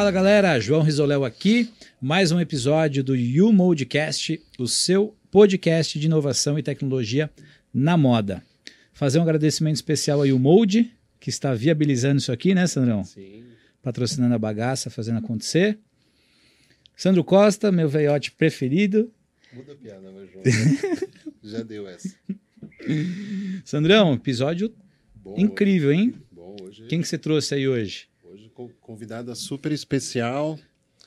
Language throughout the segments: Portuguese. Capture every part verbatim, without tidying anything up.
Fala galera, João Risoléu aqui, mais um episódio do YouMoldcast, o seu podcast de inovação e tecnologia na moda. Fazer um agradecimento especial ao YouMold, que está viabilizando isso aqui, né, Sandrão? Sim. Patrocinando a bagaça, fazendo acontecer. Sandro Costa, meu veiote preferido. Muda a piada, meu João. Já deu essa. Sandrão, episódio Bom, incrível, hoje, hein? Bom, hoje, Quem que você trouxe aí hoje? Hoje, convidada super especial.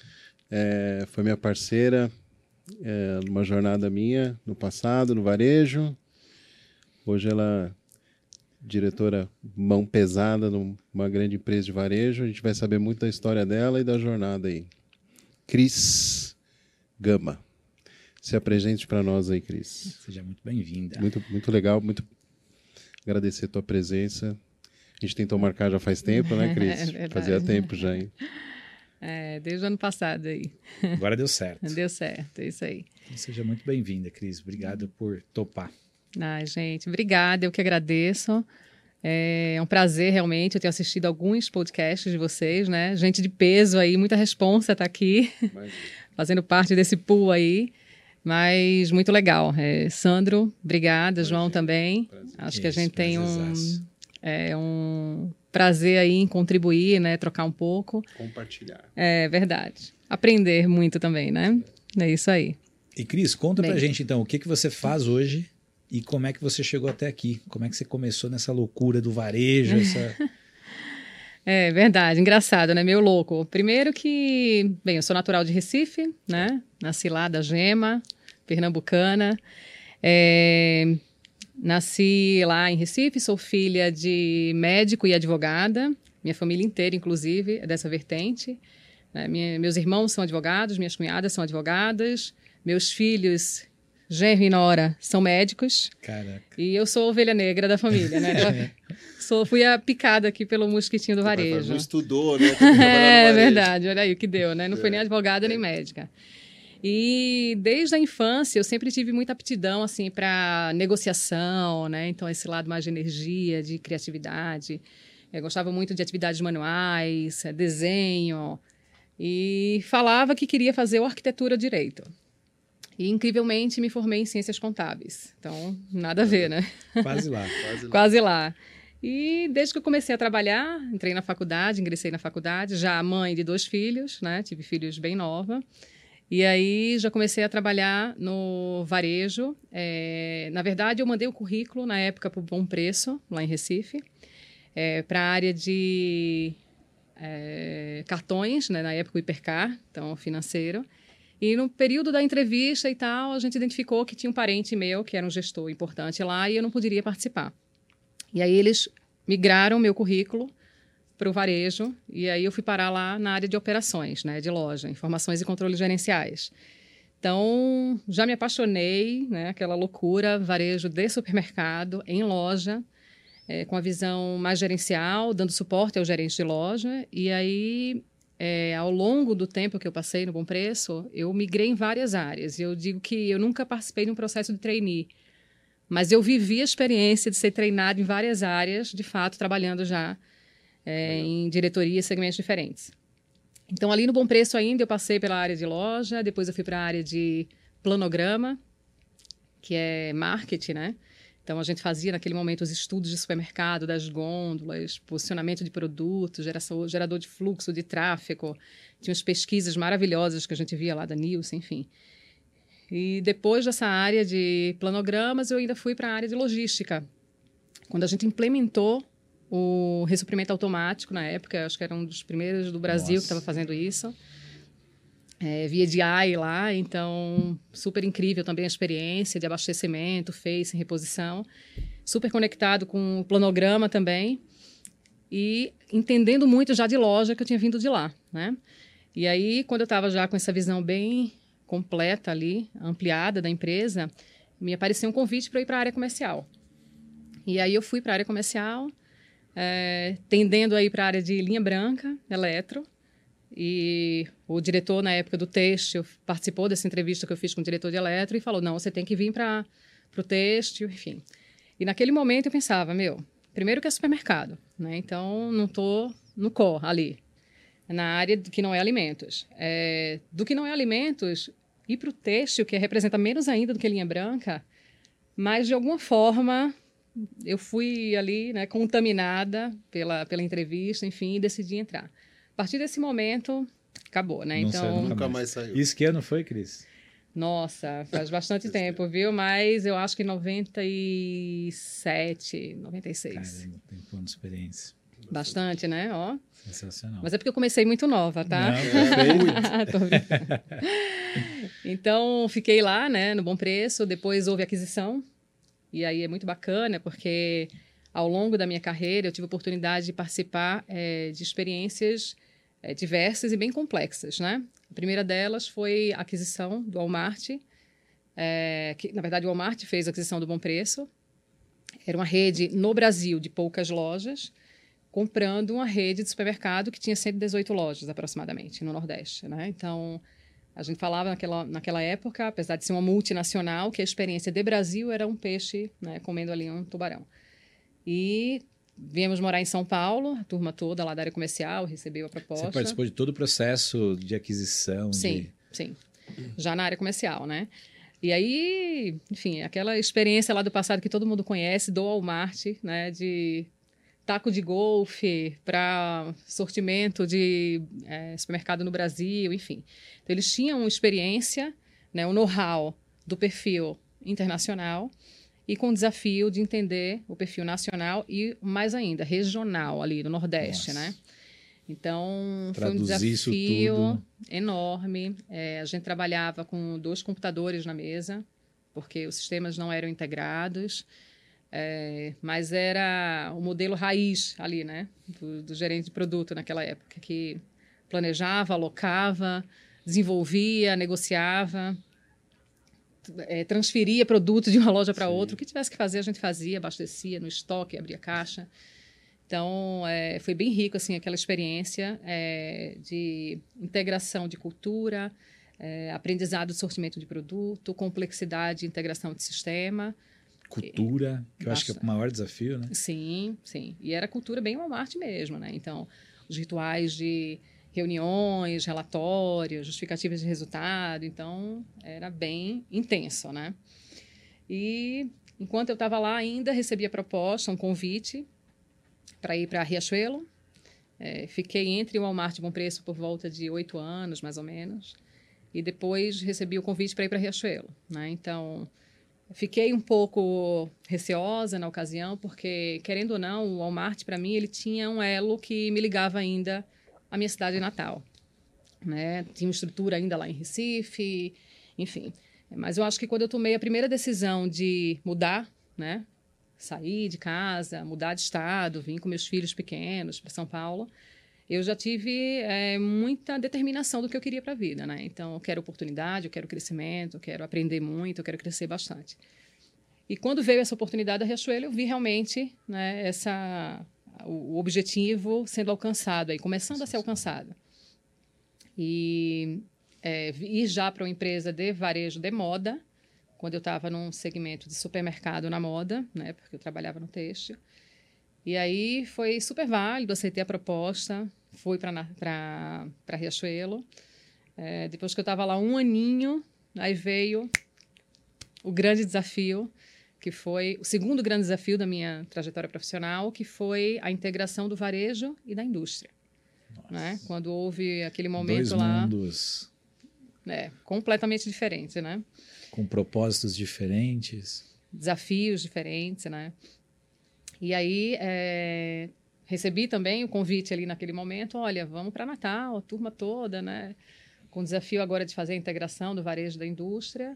É, foi minha parceira é, numa jornada minha no passado, no varejo. Hoje ela é diretora mão pesada numa grande empresa de varejo. A gente vai saber muito da história dela e da jornada aí. Cris Gama. Se apresente para nós aí, Cris. Seja muito bem-vinda. Muito, muito legal, muito agradecer a tua presença. A gente tentou marcar já faz tempo, né, Cris? É Fazia tempo já, hein? É, desde o ano passado aí. Agora deu certo. Deu certo, é isso aí. Seja muito bem-vinda, Cris. Obrigado por topar. Ai, gente, obrigada, eu que agradeço. É um prazer, realmente. Eu tenho assistido alguns podcasts de vocês, né? Gente de peso aí, muita responsa tá aqui, fazendo parte desse pool aí. Mas muito legal. É, Sandro, obrigada. Prazer. João também. Prazer. Acho Isso, que a gente tem um, é, um prazer aí em contribuir, né? Trocar um pouco. Compartilhar. É verdade. Aprender muito também, né? É isso aí. E Cris, conta Bem. pra gente então, o que, que você faz hoje e como é que você chegou até aqui? Como é que você começou nessa loucura do varejo? Essa... É verdade, engraçado, né? Meio louco. Primeiro que, bem, eu sou natural de Recife, né? Nasci lá da Gema, pernambucana. É, nasci lá em Recife, sou filha de médico e advogada. Minha família inteira, inclusive, é dessa vertente. Né? Minha, meus irmãos são advogados, minhas cunhadas são advogadas, meus filhos, genro e nora, são médicos. Caraca. E eu sou a ovelha negra da família, né? Sou, fui a picada aqui pelo mosquitinho do varejo. Não estudou, né? É verdade, olha aí o que deu, né? Não foi nem advogada nem médica. E desde a infância eu sempre tive muita aptidão assim para negociação, né? Então esse lado mais de energia, de criatividade. Eu gostava muito de atividades manuais, desenho e falava que queria fazer o arquitetura direito. E, incrivelmente, me formei em ciências contábeis. Então, nada a ver, né? Quase lá. Quase lá. Quase lá. E desde que eu comecei a trabalhar, entrei na faculdade, ingressei na faculdade, já mãe de dois filhos, né? Tive filhos bem nova. E aí, já comecei a trabalhar no varejo. É, na verdade, eu mandei o currículo, na época, para o Bom Preço, lá em Recife, é, para a área de é, cartões, né? Na época, o Hipercar, então, financeiro. E no período da entrevista e tal, a gente identificou que tinha um parente meu, que era um gestor importante lá, e eu não poderia participar. E aí eles migraram meu currículo para o varejo, e aí eu fui parar lá na área de operações, né, de loja, informações e controles gerenciais. Então, já me apaixonei, né, aquela loucura, varejo de supermercado, em loja, é, com a visão mais gerencial, dando suporte ao gerente de loja, e aí... É, ao longo do tempo que eu passei no Bom Preço, eu migrei em várias áreas. Eu digo que eu nunca participei de um processo de trainee, mas eu vivi a experiência de ser treinado em várias áreas, de fato, trabalhando já é, em diretoria e segmentos diferentes. Então, ali no Bom Preço ainda, eu passei pela área de loja, depois eu fui para a área de planograma, que é marketing, né? Então, a gente fazia, naquele momento, os estudos de supermercado, das gôndolas, posicionamento de produtos, geração, gerador de fluxo, de tráfego. Tinha umas pesquisas maravilhosas que a gente via lá da Nielsen, enfim. E depois dessa área de planogramas, eu ainda fui para a área de logística. Quando a gente implementou o ressuprimento automático, na época, acho que era um dos primeiros do Brasil Nossa. que estava fazendo isso. É, via D I lá, então super incrível também a experiência de abastecimento, face, reposição, super conectado com o planograma também e entendendo muito já de loja que eu tinha vindo de lá, né? E aí, quando eu estava já com essa visão bem completa ali, ampliada da empresa, me apareceu um convite para ir para a área comercial. E aí eu fui para a área comercial, é, tendendo a ir para a área de linha branca, eletro. E o diretor, na época do têxtil, participou dessa entrevista que eu fiz com o diretor de eletro e falou, não, você tem que vir para o têxtil, enfim. E naquele momento eu pensava, meu, primeiro que é supermercado, né? Então não estou no core ali. na área do que não é alimentos. É, do que não é alimentos, ir para o têxtil, que representa menos ainda do que linha branca, mas, de alguma forma, eu fui ali, né, contaminada pela, pela entrevista, enfim, e decidi entrar. A partir desse momento, acabou, né? Não então, saiu nunca, Nunca mais. mais saiu. Isso que ano foi, Cris? Nossa, faz bastante tempo, viu? Mas eu acho que em noventa e sete, noventa e seis. Caramba, tem um de experiência. Bastante, né? Ó. Sensacional. Mas é porque eu comecei muito nova, tá? Não, perfeito. Tô brincando. Então, fiquei lá, né, no Bom Preço. Depois houve aquisição. E aí é muito bacana, porque ao longo da minha carreira eu tive a oportunidade de participar é, de experiências é, diversas e bem complexas, né? A primeira delas foi a aquisição do Walmart, é, que, na verdade, o Walmart fez a aquisição do Bom Preço. Era uma rede no Brasil de poucas lojas, comprando uma rede de supermercado que tinha cento e dezoito lojas, aproximadamente, no Nordeste, né? Então, a gente falava naquela, naquela época, apesar de ser uma multinacional, que a experiência de Brasil era um peixe, né, comendo ali um tubarão. E viemos morar em São Paulo, a turma toda lá da área comercial recebeu a proposta. Você participou de todo o processo de aquisição? Sim, de... sim. Já na área comercial, né? E aí, enfim, aquela experiência lá do passado que todo mundo conhece, do Walmart, né, de taco de golfe para sortimento de é, supermercado no Brasil, enfim. Então, eles tinham uma experiência, né, um know-how do perfil internacional e com o desafio de entender o perfil nacional e, mais ainda, regional ali no Nordeste, Nossa. né? Então, Traduzir foi um desafio isso tudo. enorme. É, a gente trabalhava com dois computadores na mesa, porque os sistemas não eram integrados. É, mas era o modelo raiz ali, né, do, do gerente de produto naquela época, que planejava, alocava, desenvolvia, negociava, é, transferia produto de uma loja para outra. O que tivesse que fazer, a gente fazia, abastecia no estoque, abria caixa. Então, é, foi bem rico, assim, aquela experiência é, de integração de cultura, é, aprendizado de sortimento de produto, complexidade e integração de sistema. Cultura, que eu acho que é o maior desafio, né? Sim, sim. E era cultura bem Walmart mesmo, né? Então, os rituais de reuniões, relatórios, justificativas de resultado. Então, era bem intenso, né? E, enquanto eu estava lá ainda, recebi a proposta, um convite para ir para Riachuelo. É, fiquei entre o Walmart e o Bom Preço por volta de oito anos, mais ou menos. E depois recebi o convite para ir para Riachuelo, né? Então... Fiquei um pouco receosa na ocasião, porque, querendo ou não, o Walmart, para mim, ele tinha um elo que me ligava ainda à minha cidade natal, né? Tinha uma estrutura ainda lá em Recife, enfim. Mas eu acho que quando eu tomei a primeira decisão de mudar, né? Sair de casa, mudar de estado, vim com meus filhos pequenos para São Paulo, eu já tive é, muita determinação do que eu queria para a vida, né? Então, eu quero oportunidade, eu quero crescimento, eu quero aprender muito, eu quero crescer bastante. E quando veio essa oportunidade da Riachuelo, eu vi realmente, né, essa, o, o objetivo sendo alcançado, aí, começando a ser alcançado. E é, ir já para uma empresa de varejo de moda, quando eu estava num segmento de supermercado na moda, né, porque eu trabalhava no têxtil. E aí foi super válido, aceitei a proposta, fui para Riachuelo. É, depois que eu estava lá um aninho, aí veio o grande desafio, que foi o segundo grande desafio da minha trajetória profissional, que foi a integração do varejo e da indústria. Né? Quando houve aquele momento Dois lá... mundos É, completamente diferente, né? com propósitos diferentes. Desafios diferentes, né? E aí, é, recebi também o convite ali naquele momento, olha, vamos para Natal, a turma toda, né? Com o desafio agora de fazer a integração do varejo da indústria.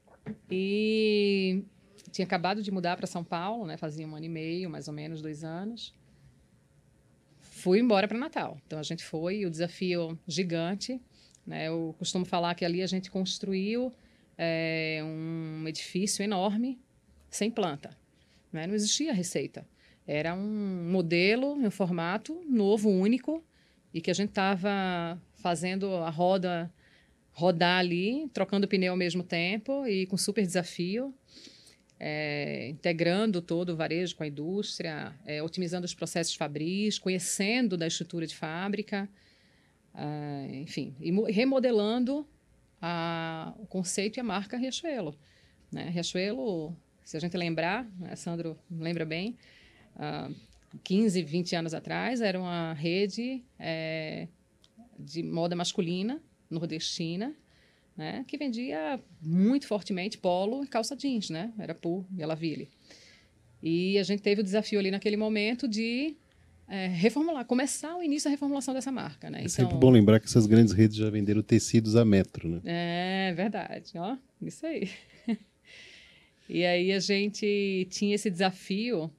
E tinha acabado de mudar para São Paulo, né? Fazia um ano e meio, mais ou menos, dois anos. Fui embora para Natal. Então, a gente foi, o desafio gigante, né? Eu costumo falar que ali a gente construiu é, um edifício enorme, sem planta. Né? Não existia receita. Era um modelo, um formato novo, único, e que a gente estava fazendo a roda rodar ali, trocando pneu ao mesmo tempo e com super desafio, é, integrando todo o varejo com a indústria, é, otimizando os processos fabris, conhecendo da estrutura de fábrica, uh, enfim, e remodelando a, o conceito e a marca Riachuelo. Né? Riachuelo, se a gente lembrar, né, Sandro lembra bem, uh, quinze, vinte anos atrás, era uma rede é, de moda masculina, nordestina, né, que vendia muito fortemente polo e calça jeans, né? Era Poo e Alaville. E a gente teve o desafio ali naquele momento de é, reformular, começar o início da reformulação dessa marca. Né? É então, sempre bom lembrar que essas grandes redes já venderam tecidos a metro, né? É verdade, ó, isso aí. E aí a gente tinha esse desafio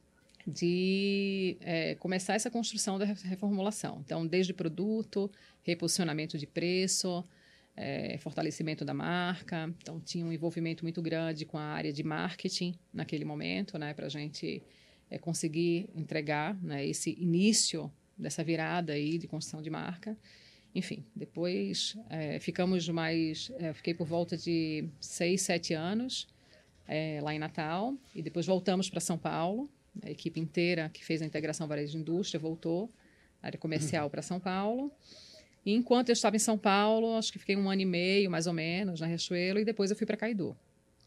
de é, começar essa construção da reformulação. Então, desde produto, reposicionamento de preço, é, fortalecimento da marca. Então, tinha um envolvimento muito grande com a área de marketing naquele momento, né, para a gente é, conseguir entregar, né, esse início dessa virada aí de construção de marca. Enfim, depois é, ficamos mais... É, fiquei por volta de seis, sete anos é, lá em Natal e depois voltamos para São Paulo. A equipe inteira que fez a integração varejo de indústria voltou, área comercial, para São Paulo. E enquanto eu estava em São Paulo, acho que fiquei um ano e meio, mais ou menos, na Riachuelo, e depois eu fui para Caidu.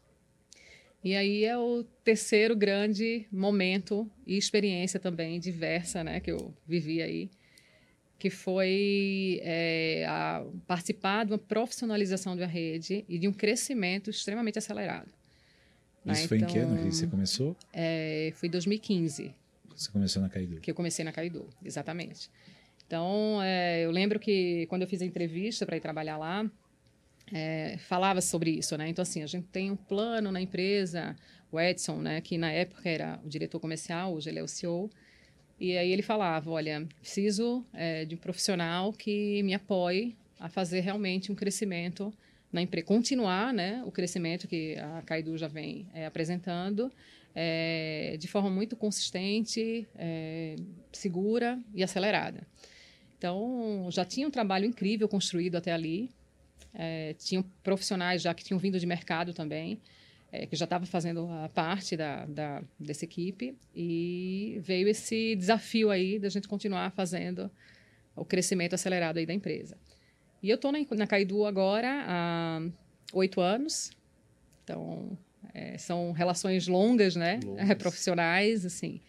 E aí é o terceiro grande momento e experiência também diversa, né, que eu vivi aí, que foi é, a participar de uma profissionalização de uma rede e de um crescimento extremamente acelerado. Isso né? foi então, em que ano que você começou? É, foi em dois mil e quinze. Você começou na Caidu. Que eu comecei na Caidu, exatamente. Então, é, eu lembro que quando eu fiz a entrevista para ir trabalhar lá, é, falava sobre isso, né? Então, assim, a gente tem um plano na empresa, o Edson, né, que na época era o diretor comercial, hoje ele é o C E O, e aí ele falava, olha, preciso é, de um profissional que me apoie a fazer realmente um crescimento na empresa, continuar, né, o crescimento que a Caidu já vem é, apresentando, é, de forma muito consistente, é, segura e acelerada. Então, já tinha um trabalho incrível construído até ali, é, tinham profissionais já que tinham vindo de mercado também, é, que já estavam fazendo a parte da, da, dessa equipe, e veio esse desafio aí da gente continuar fazendo o crescimento acelerado aí da empresa. E eu estou na, na Caidu agora há oito anos, então é, são relações longas, né, longas. Profissionais, assim.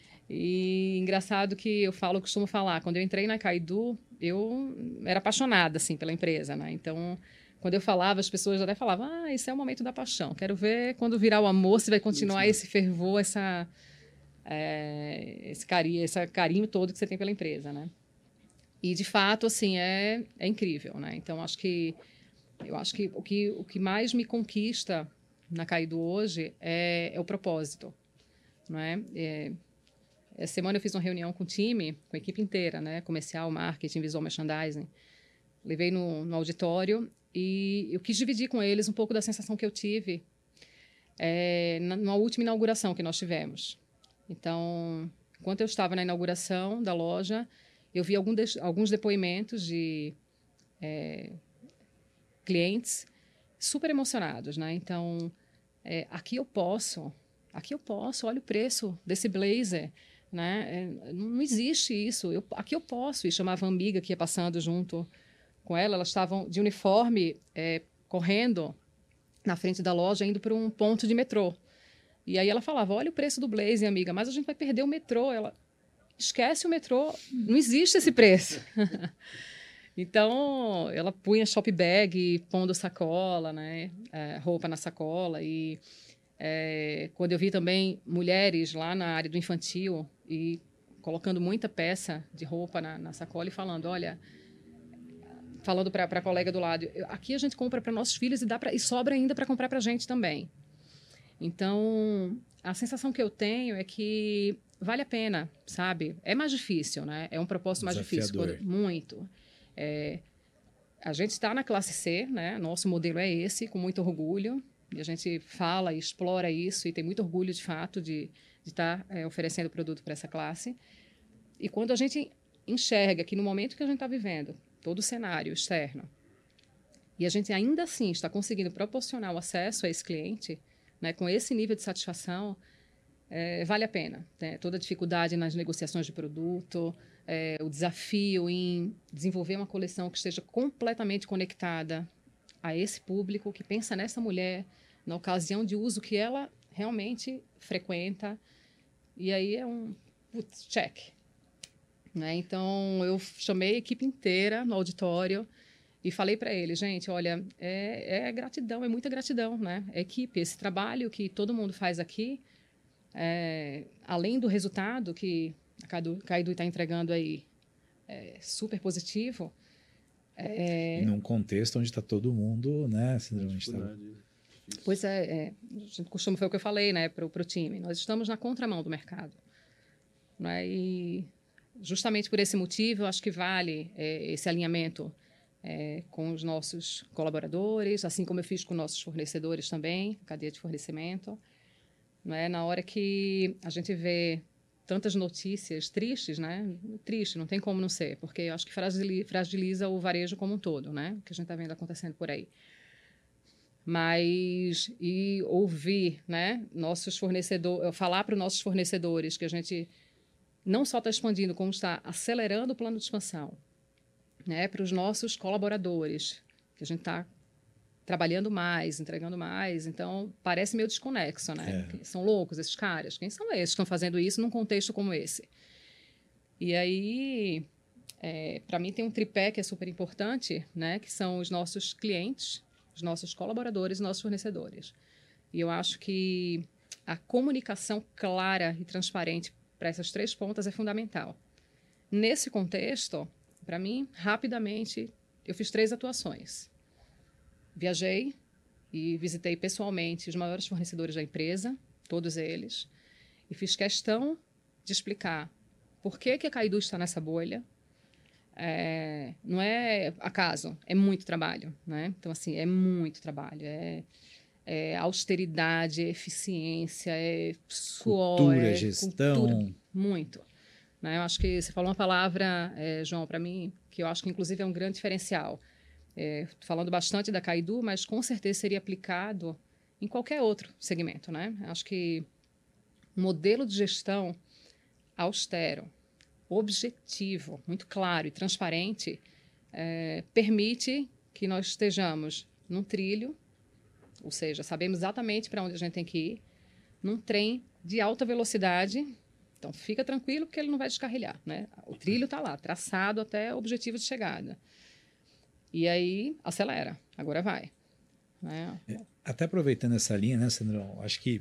E engraçado que eu falo, eu costumo falar, quando eu entrei na Caidu, eu era apaixonada, assim, pela empresa, né? Então, quando eu falava, as pessoas até falavam, ah, esse é o momento da paixão. Quero ver quando virar o amor, se vai continuar esse fervor, essa, é, esse, carinho, esse carinho todo que você tem pela empresa, né? E, de fato, assim, é, é incrível, né? Então, acho que, eu acho que o, que o que mais me conquista na Caidu hoje é, é o propósito, não é? É, essa semana eu fiz uma reunião com o time, com a equipe inteira, né? Comercial, marketing, visual merchandising. Levei no, no auditório e eu quis dividir com eles um pouco da sensação que eu tive é, na, na última inauguração que nós tivemos. Então, enquanto eu estava na inauguração da loja, eu vi algum de, alguns depoimentos de é, clientes super emocionados, né? Então, é, aqui eu posso, aqui eu posso, olha o preço desse blazer, né? É, não existe isso. Eu, aqui eu posso. E chamava a amiga que ia passando junto com ela. Elas estavam de uniforme, é, correndo na frente da loja, indo para um ponto de metrô. E aí ela falava, olha o preço do blazer, amiga, mas a gente vai perder o metrô. Ela, esquece o metrô, não existe esse preço. Então, ela punha shop bag, pondo sacola, né? É, roupa na sacola. E é, quando eu vi também mulheres lá na área do infantil e colocando muita peça de roupa na, na sacola e falando, olha, falando para a colega do lado, aqui a gente compra para nossos filhos e, dá pra, e sobra ainda para comprar para a gente também. Então, a sensação que eu tenho é que vale a pena, sabe? É mais difícil, né? É um propósito mais difícil. Quando, muito. É, a gente está na classe C, né? Nosso modelo é esse, com muito orgulho. E a gente fala e explora isso e tem muito orgulho, de fato, de estar tá, é, oferecendo produto para essa classe. E quando a gente enxerga que no momento que a gente está vivendo, todo o cenário externo, e a gente ainda assim está conseguindo proporcionar o acesso a esse cliente, né, com esse nível de satisfação, é, vale a pena. Né? Toda a dificuldade nas negociações de produto, é, o desafio em desenvolver uma coleção que esteja completamente conectada a esse público, que pensa nessa mulher, na ocasião de uso que ela realmente frequenta. E aí é um putz, check. Né? Então, eu chamei a equipe inteira no auditório e falei para ele, gente, olha, é, é gratidão, é muita gratidão, né? É equipe, esse trabalho que todo mundo faz aqui, é, além do resultado que a Caidu está entregando aí, é super positivo. É... Num contexto onde está todo mundo, né? Tá... Pois é, é, a gente costuma, foi o que eu falei, né, para o time. Nós estamos na contramão do mercado. Né? E justamente por esse motivo, eu acho que vale é, esse alinhamento é, com os nossos colaboradores, assim como eu fiz com nossos fornecedores também, cadeia de fornecimento. Né? Na hora que a gente vê tantas notícias tristes, né? Triste, não tem como não ser, porque eu acho que fragiliza o varejo como um todo, né? O que a gente está vendo acontecendo por aí. Mas, e ouvir, né? Nossos fornecedores, falar para os nossos fornecedores que a gente não só está expandindo, como está acelerando o plano de expansão, né? Para os nossos colaboradores, que a gente está trabalhando mais, entregando mais, então parece meio desconexo, né? É. São loucos esses caras. Quem são esses que estão fazendo isso num contexto como esse? E aí, é, para mim tem um tripé que é super importante, né? Que são os nossos clientes, os nossos colaboradores e nossos fornecedores. E eu acho que a comunicação clara e transparente para essas três pontas é fundamental. Nesse contexto, para mim, rapidamente, eu fiz três atuações. Viajei e visitei pessoalmente os maiores fornecedores da empresa, todos eles, e fiz questão de explicar por que, que a Caidu está nessa bolha. É, não é acaso, é muito trabalho. Né? Então, assim, é muito trabalho. É, é austeridade, é eficiência, é suor, cultura, é gestão. Cultura, muito. Né? Eu acho que você falou uma palavra, é, João, para mim, que eu acho que, inclusive, é um grande diferencial. É, falando bastante da Caidu, mas com certeza seria aplicado em qualquer outro segmento, né? Acho que um modelo de gestão austero, objetivo, muito claro e transparente, é, permite que nós estejamos num trilho, ou seja, sabemos exatamente para onde a gente tem que ir, num trem de alta velocidade. Então, fica tranquilo porque ele não vai descarrilhar, né? O trilho está lá, traçado até o objetivo de chegada. E aí, acelera. Agora vai. Né? Até aproveitando essa linha, né, Sandrão? Acho que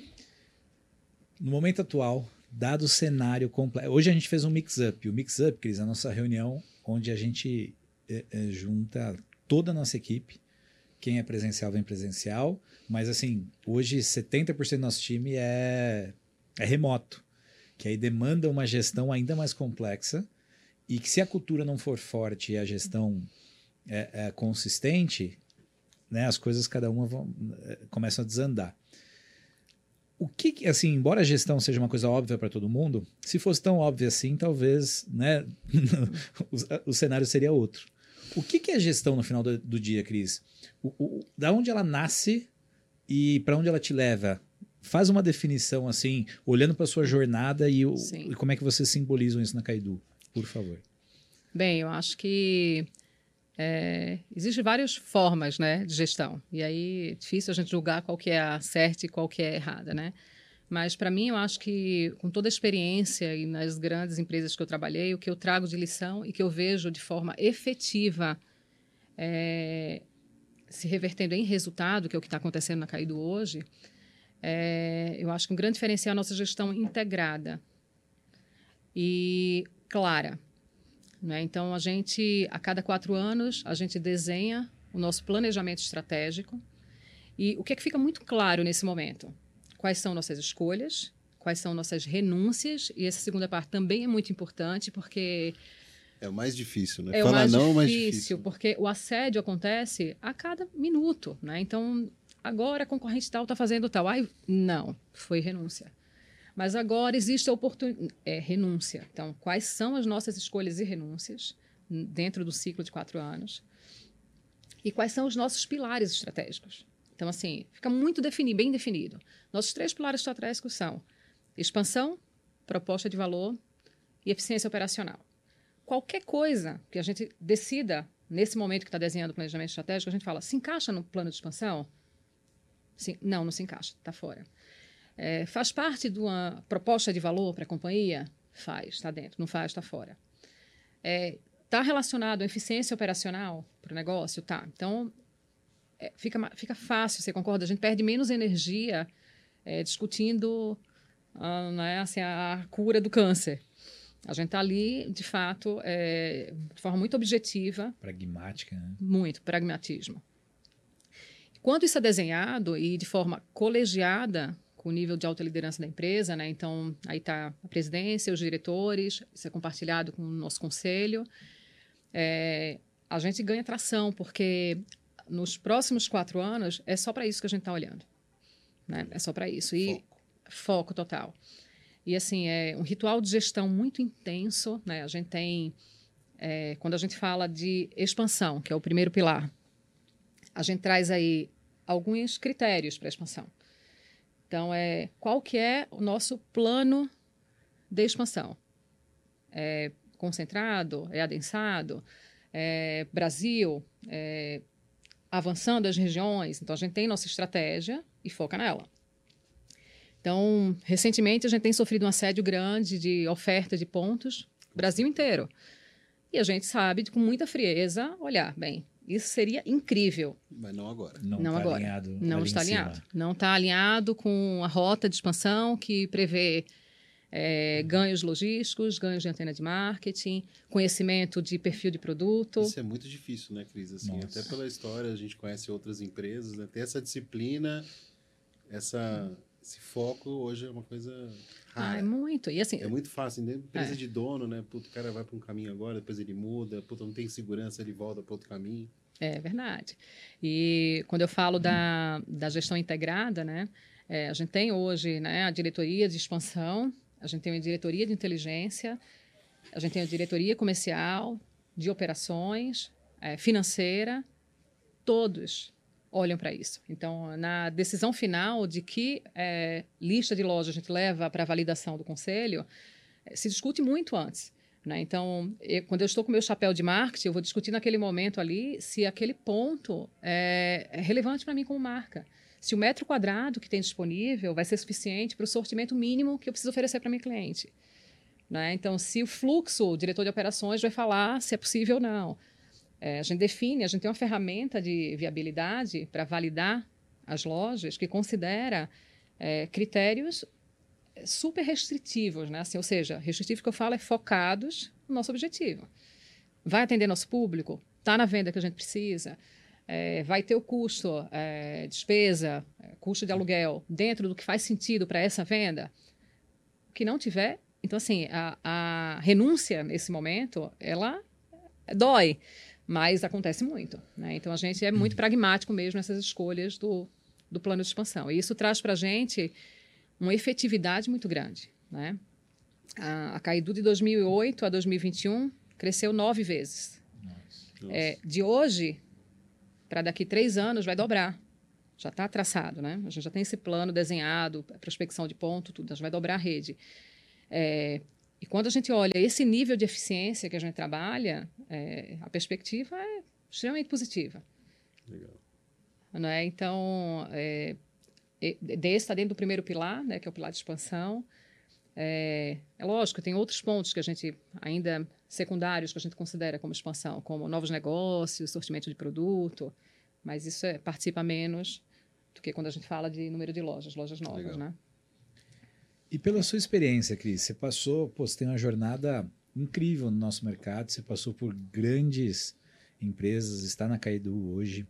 no momento atual, dado o cenário completo... Hoje a gente fez um mix-up. O mix-up, Cris, é a nossa reunião onde a gente é, é, junta toda a nossa equipe. Quem é presencial vem presencial. Mas, assim, hoje setenta por cento do nosso time é, é remoto. Que aí demanda uma gestão ainda mais complexa. E que se a cultura não for forte e a gestão... É, é consistente, né, as coisas cada uma vão, é, começam a desandar. O que, assim, embora a gestão seja uma coisa óbvia para todo mundo, se fosse tão óbvia assim, talvez, né, o, o cenário seria outro. O que, que é gestão no final do, do dia, Cris? O, o, da onde ela nasce e para onde ela te leva? Faz uma definição assim, olhando para a sua jornada e, o, e como é que vocês simbolizam isso na Caidu, por favor. Bem, eu acho que É, existem várias formas, né, de gestão. E aí é difícil a gente julgar qual que é a certa e qual que é a errada, né? Mas, para mim, eu acho que, com toda a experiência e nas grandes empresas que eu trabalhei, o que eu trago de lição e que eu vejo de forma efetiva é, se revertendo em resultado, que é o que está acontecendo na Caidu hoje, é, eu acho que um grande diferencial é a nossa gestão integrada e clara. Né? Então, a gente, a cada quatro anos, a gente desenha o nosso planejamento estratégico. E o que é que fica muito claro nesse momento? Quais são nossas escolhas, quais são nossas renúncias, e essa segunda parte também é muito importante, porque... É o mais difícil, né? É Falar o mais não é difícil, mais difícil, porque o assédio acontece a cada minuto, né? Então, agora a concorrente tal está fazendo tal. Ai, não, foi renúncia. Mas agora existe a oportunidade, é, renúncia. Então, quais são as nossas escolhas e renúncias dentro do ciclo de quatro anos? E quais são os nossos pilares estratégicos? Então, assim, fica muito definido, bem definido. Nossos três pilares estratégicos são expansão, proposta de valor e eficiência operacional. qualquer coisa que a gente decida, nesse momento que está desenhando o planejamento estratégico, a gente fala, se encaixa no plano de expansão? Sim, não, não se encaixa, está fora. É, faz parte de uma proposta de valor para a companhia? Faz, está dentro. Não faz, está fora. Está é, relacionado à eficiência operacional para o negócio? Tá. Então, é, fica, fica fácil, você concorda? A gente perde menos energia é, discutindo ah, né, assim, a cura do câncer. A gente está ali, de fato, é, de forma muito objetiva. Pragmática, né? Muito, pragmatismo. Quando isso é desenhado e de forma colegiada, com o nível de alta liderança da empresa, né? Então, aí está a presidência, os diretores, isso é compartilhado com o nosso conselho, é, a gente ganha tração, porque nos próximos quatro anos é só para isso que a gente está olhando. Né? É só para isso. E foco. foco total. E, assim, é um ritual de gestão muito intenso. Né? A gente tem, é, quando a gente fala de expansão, que é o primeiro pilar, a gente traz aí alguns critérios para a expansão. Então, é, qual que é o nosso plano de expansão? É concentrado? É adensado? É Brasil? É avançando as regiões? Então, a gente tem nossa estratégia e foca nela. Então, recentemente, a gente tem sofrido um assédio grande de oferta de pontos, Brasil inteiro. E a gente sabe, com muita frieza, olhar, bem, isso seria incrível. Mas não agora. Não, não tá agora. Alinhado não está alinhado. Não está alinhado com a rota de expansão que prevê é, ganhos logísticos, ganhos de antena de marketing, conhecimento de perfil de produto. Isso é muito difícil, né, Cris? Assim, até pela história, a gente conhece outras empresas, né? Ter essa disciplina, essa, esse foco, hoje é uma coisa rara. Ah, é muito. E assim, é muito fácil. Né? Empresa é. de dono, né? Puta, o cara vai para um caminho agora, depois ele muda, puta, não tem segurança, ele volta para outro caminho. É verdade. E quando eu falo da, da gestão integrada, né, é, a gente tem hoje, né, a diretoria de expansão, a gente tem a diretoria de inteligência, a gente tem a diretoria comercial, de operações, é, financeira, todos olham para isso. Então, na decisão final de que é, lista de lojas a gente leva para a validação do conselho, é, se discute muito antes. Né? Então, eu, quando eu estou com o meu chapéu de marketing, eu vou discutir naquele momento ali se aquele ponto é, é relevante para mim como marca. Se o metro quadrado que tem disponível vai ser suficiente para o sortimento mínimo que eu preciso oferecer para meu cliente. Né? Então, se o fluxo, o diretor de operações vai falar se é possível ou não. É, a gente define, a gente tem uma ferramenta de viabilidade para validar as lojas que considera é, critérios super restritivos, né? Assim, ou seja, restritivo que eu falo é focados no nosso objetivo. Vai atender nosso público? Está na venda que a gente precisa? É, vai ter o custo, é, despesa, é, custo de aluguel dentro do que faz sentido para essa venda? O que não tiver, então assim, a, a renúncia nesse momento, ela dói, mas acontece muito. Né? Então a gente é muito pragmático mesmo nessas escolhas do, do plano de expansão. E isso traz para a gente uma efetividade muito grande. Né? A, a Caidu de dois mil e oito a dois mil e vinte e um cresceu nove vezes. Nossa. É, de hoje para daqui três anos vai dobrar. Já está traçado, né? A gente já tem esse plano desenhado, prospecção de ponto, tudo. A gente vai dobrar a rede. É, e quando a gente olha esse nível de eficiência que a gente trabalha, é, a perspectiva é extremamente positiva. Legal. Não é? Então, é, desse está dentro do primeiro pilar, né, que é o pilar de expansão. É, é lógico, tem outros pontos que a gente ainda secundários que a gente considera como expansão, como novos negócios, sortimento de produto, mas isso é, participa menos do que quando a gente fala de número de lojas, lojas novas, Legal. Né? E pela sua experiência, Cris, você passou, pô, você tem uma jornada incrível no nosso mercado, você passou por grandes empresas, está na Caidu hoje.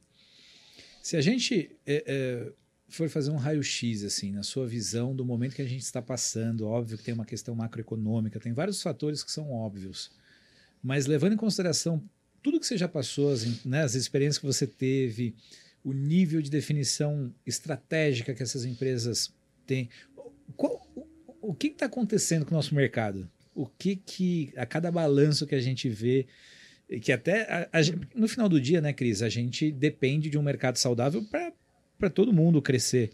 Se a gente é, é, for fazer um raio-x, assim, na sua visão do momento que a gente está passando, óbvio que tem uma questão macroeconômica, tem vários fatores que são óbvios, mas levando em consideração tudo que você já passou, as, né, as experiências que você teve, o nível de definição estratégica que essas empresas têm, qual, o, o que está acontecendo com o nosso mercado? O que que, a cada balanço que a gente vê, que até, a, a, no final do dia, né, Cris, a gente depende de um mercado saudável para todo mundo crescer.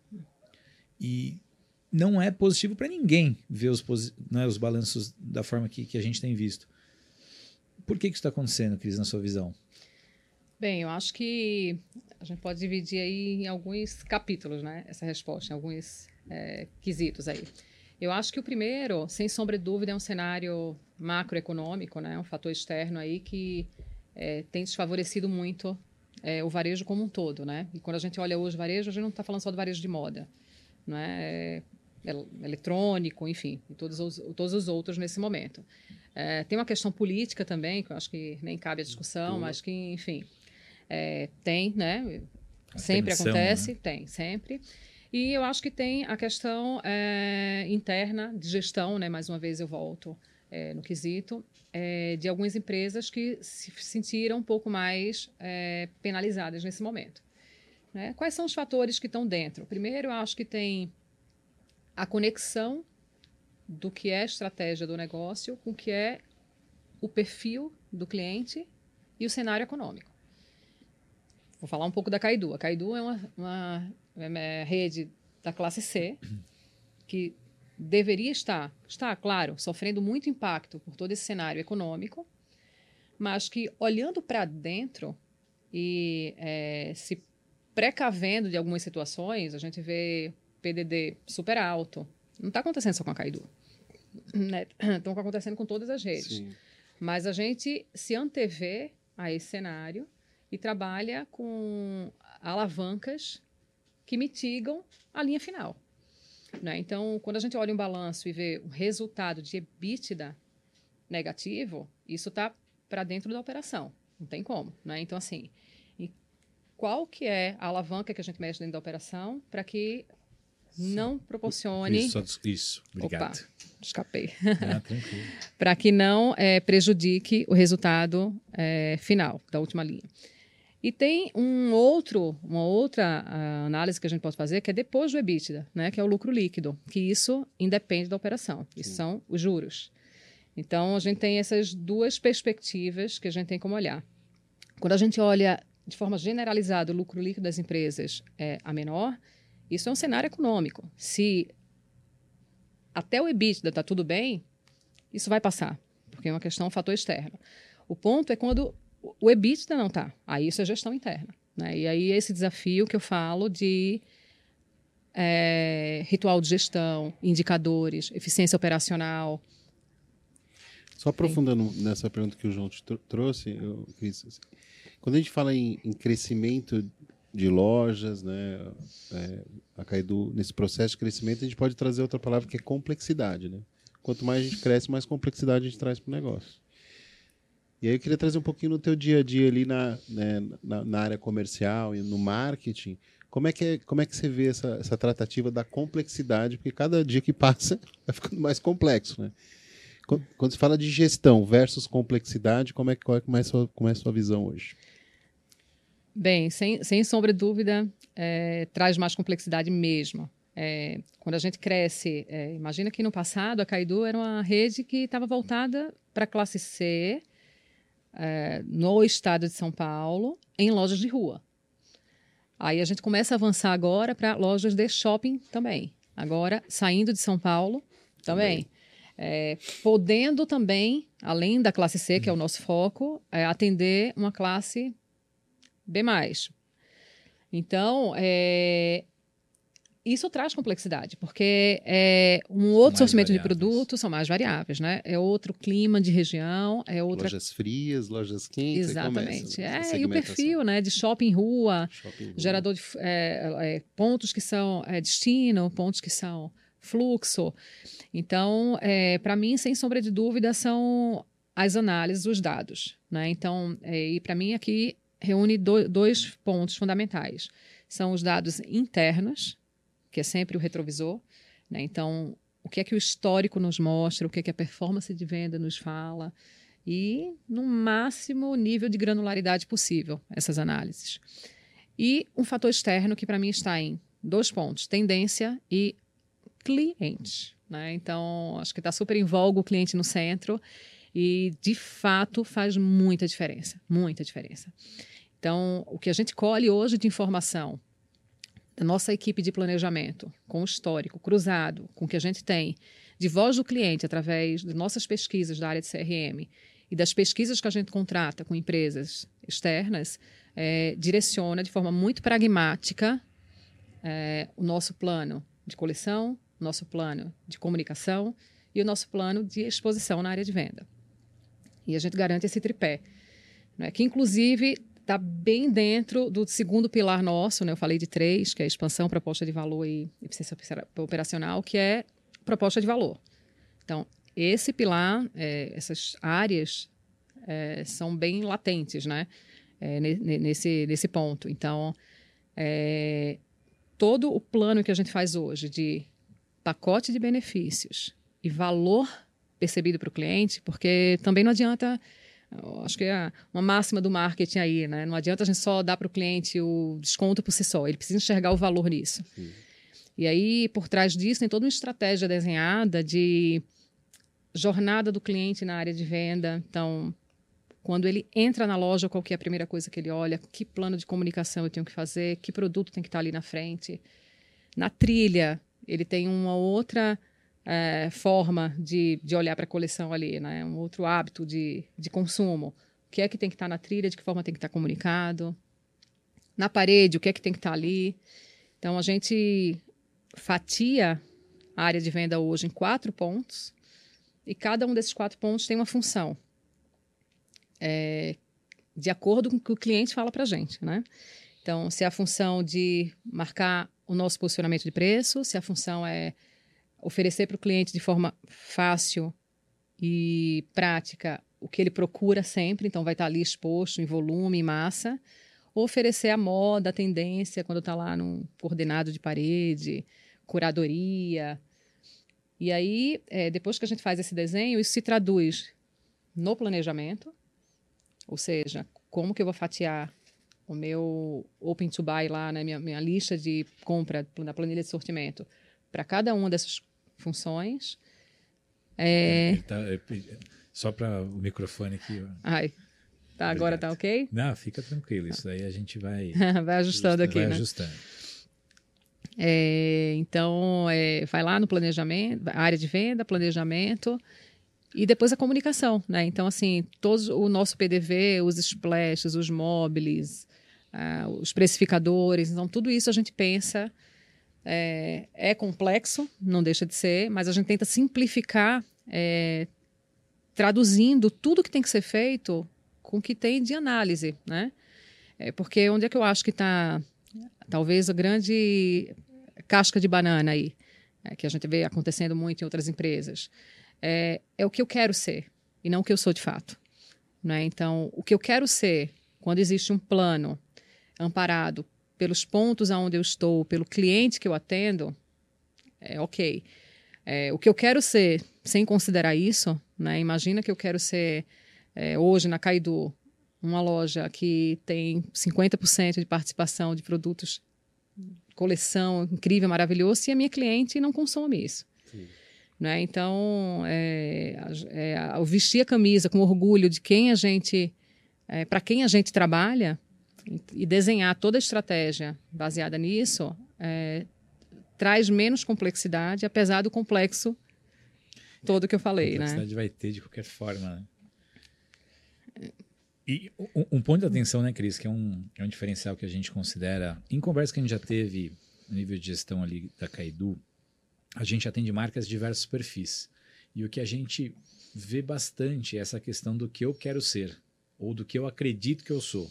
E não é positivo para ninguém ver os, né, os balanços da forma que, que a gente tem visto. Por que, que isso está acontecendo, Cris, na sua visão? Bem, eu acho que a gente pode dividir aí em alguns capítulos, né? Essa resposta, em alguns é, quesitos aí. Eu acho que o primeiro, sem sombra de dúvida, é um cenário macroeconômico, né? Um fator externo aí que é, tem desfavorecido muito é, o varejo como um todo, né? E quando a gente olha hoje o varejo, a gente não está falando só do varejo de moda, não é? É eletrônico, enfim, e todos os, todos os outros nesse momento. É, tem uma questão política também, que eu acho que nem cabe a discussão, uhum. mas que, enfim, é, tem, né? A sempre tensão, acontece, né? Tem, sempre. E eu acho que tem a questão é, interna de gestão, né? Mais uma vez eu volto é, no quesito, é, de algumas empresas que se sentiram um pouco mais é, penalizadas nesse momento. Né? Quais são os fatores que estão dentro? Primeiro, eu acho que tem a conexão do que é a estratégia do negócio com o que é o perfil do cliente e o cenário econômico. Vou falar um pouco da Caidu. A Caidu é uma, uma, uma rede da classe C que deveria estar, está, claro, sofrendo muito impacto por todo esse cenário econômico, mas que, olhando para dentro e é, se precavendo de algumas situações, a gente vê P D D super alto. Não está acontecendo só com a Caidu. Né? Estão acontecendo com todas as redes. Sim. Mas a gente se antevê a esse cenário e trabalha com alavancas que mitigam a linha final. Né? Então, quando a gente olha um balanço e vê o resultado de EBITDA negativo, isso está para dentro da operação. Não tem como. Né? Então, assim, qual que é a alavanca que a gente mexe dentro da operação para que não proporcione... Isso, isso. Obrigado. Opa, escapei. Ah, tranquilo. Para que não é, prejudique o resultado é, final da última linha. E tem um outro, uma outra uh, análise que a gente pode fazer, que é depois do EBITDA, né, que é o lucro líquido, que isso independe da operação. Isso Sim. são os juros. Então, a gente tem essas duas perspectivas que a gente tem como olhar. Quando a gente olha de forma generalizada o lucro líquido das empresas é a menor, isso é um cenário econômico. Se até o EBITDA está tudo bem, isso vai passar, porque é uma questão, um fator externo. O ponto é quando o EBITDA não está. Aí isso é gestão interna. Né? E aí esse desafio que eu falo de é, ritual de gestão, indicadores, eficiência operacional. Só aprofundando Sim. nessa pergunta que o João te tr- trouxe, eu, Cris, quando a gente fala em, em crescimento de lojas, né, é, a Caidu, nesse processo de crescimento, a gente pode trazer outra palavra que é complexidade. Né? Quanto mais a gente cresce, mais complexidade a gente traz para o negócio. E aí eu queria trazer um pouquinho no teu dia a dia ali na, né, na, na área comercial e no marketing. Como é que, é, como é que você vê essa, essa tratativa da complexidade? Porque cada dia que passa vai ficando mais complexo. Né? Quando, quando se fala de gestão versus complexidade, como é, qual é, como é, a, sua, como é a sua visão hoje? Bem, sem, sem sombra de dúvida, é, traz mais complexidade mesmo. É, quando a gente cresce, é, imagina que no passado a Caidu era uma rede que estava voltada para a classe C, é, no estado de São Paulo, em lojas de rua. Aí a gente começa a avançar agora para lojas de shopping também. Agora, saindo de São Paulo também. também. É, podendo também, além da classe C, que é o nosso foco, é, atender uma classe B mais. Então, é, isso traz complexidade, porque é um outro sortimento de produtos, são mais variáveis, né? É outro clima de região, é outra... Lojas frias, lojas quentes. Exatamente. Começa, né? É, e o perfil, né, de shopping rua, shopping rua. Gerador de é, é, pontos que são é, destino, pontos que são fluxo. Então, é, para mim, sem sombra de dúvida, são as análises, os dados. Né? Então, é, e para mim aqui reúne do, dois pontos fundamentais. São os dados internos, que é sempre o retrovisor. Né? Então, o que é que o histórico nos mostra, o que é que a performance de venda nos fala, e no máximo nível de granularidade possível, essas análises. E um fator externo que para mim está em dois pontos, tendência e cliente. Né? Então, acho que está super em voga o cliente no centro e, de fato, faz muita diferença, muita diferença. Então, o que a gente colhe hoje de informação da nossa equipe de planejamento, com o histórico cruzado, com o que a gente tem de voz do cliente através de nossas pesquisas da área de C R M e das pesquisas que a gente contrata com empresas externas, é, direciona de forma muito pragmática é, o nosso plano de coleção, o nosso plano de comunicação e o nosso plano de exposição na área de venda. E a gente garante esse tripé, né, que inclusive está bem dentro do segundo pilar nosso, né? Eu falei de três, que é expansão, proposta de valor e eficiência operacional, que é proposta de valor. Então, esse pilar, é, essas áreas é, são bem latentes, né? É, nesse, nesse ponto. Então, é, todo o plano que a gente faz hoje de pacote de benefícios e valor percebido para o cliente, porque também não adianta... Acho que é uma máxima do marketing aí, né? Não adianta a gente só dar para o cliente o desconto por si só. Ele precisa enxergar o valor nisso. Sim. E aí, por trás disso, tem toda uma estratégia desenhada de jornada do cliente na área de venda. Então, quando ele entra na loja, qual que é a primeira coisa que ele olha? Que plano de comunicação eu tenho que fazer? Que produto tem que estar ali na frente? Na trilha, ele tem uma outra... É, forma de, de olhar para a coleção ali, né? Um outro hábito de, de consumo. O que é que tem que estar na trilha, de que forma tem que estar comunicado. Na parede, o que é que tem que estar ali. Então, a gente fatia a área de venda hoje em quatro pontos e cada um desses quatro pontos tem uma função. É, de acordo com o que o cliente fala para a gente, né? Então, se é a função de marcar o nosso posicionamento de preço, se a função é oferecer para o cliente de forma fácil e prática o que ele procura sempre, então vai estar ali exposto em volume, em massa, ou oferecer a moda, a tendência, quando está lá num coordenado de parede, curadoria. E aí, é, depois que a gente faz esse desenho, isso se traduz no planejamento, ou seja, como que eu vou fatiar o meu open to buy lá, né, minha, minha lista de compra na planilha de sortimento, para cada uma dessas funções. É... Tá, só para o microfone aqui. Ai, tá, agora tá ok? Não, fica tranquilo, isso daí a gente vai... vai ajustando aqui, vai né? ajustando. É, então, é, vai lá no planejamento, área de venda, planejamento, e depois a comunicação, né? Então, assim, todos, o nosso P D V, os splashes, os móveis, ah, os precificadores, então tudo isso a gente pensa... É, é complexo, não deixa de ser, mas a gente tenta simplificar, é, traduzindo tudo que tem que ser feito com o que tem de análise, né? É, porque onde é que eu acho que está, talvez, a grande casca de banana aí, é, que a gente vê acontecendo muito em outras empresas, é, é o que eu quero ser e não o que eu sou de fato, né? Então, o que eu quero ser, quando existe um plano amparado pelos pontos aonde eu estou, pelo cliente que eu atendo, é ok. É, o que eu quero ser, sem considerar isso, né? Imagina que eu quero ser, é, hoje na Caidu, uma loja que tem cinquenta por cento de participação de produtos, coleção incrível, maravilhoso, e a minha cliente não consome isso. Né? Então, é, é, eu vestir a camisa com orgulho de quem a gente, é, para quem a gente trabalha, e desenhar toda a estratégia baseada nisso, é, traz menos complexidade, apesar do complexo todo que eu falei. A complexidade, né? vai ter de qualquer forma. Né? E um, um ponto de atenção, né, Cris, que é um, é um diferencial que a gente considera, em conversa que a gente já teve no nível de gestão ali da Caidu, a gente atende marcas de diversos perfis. E o que a gente vê bastante é essa questão do que eu quero ser, ou do que eu acredito que eu sou.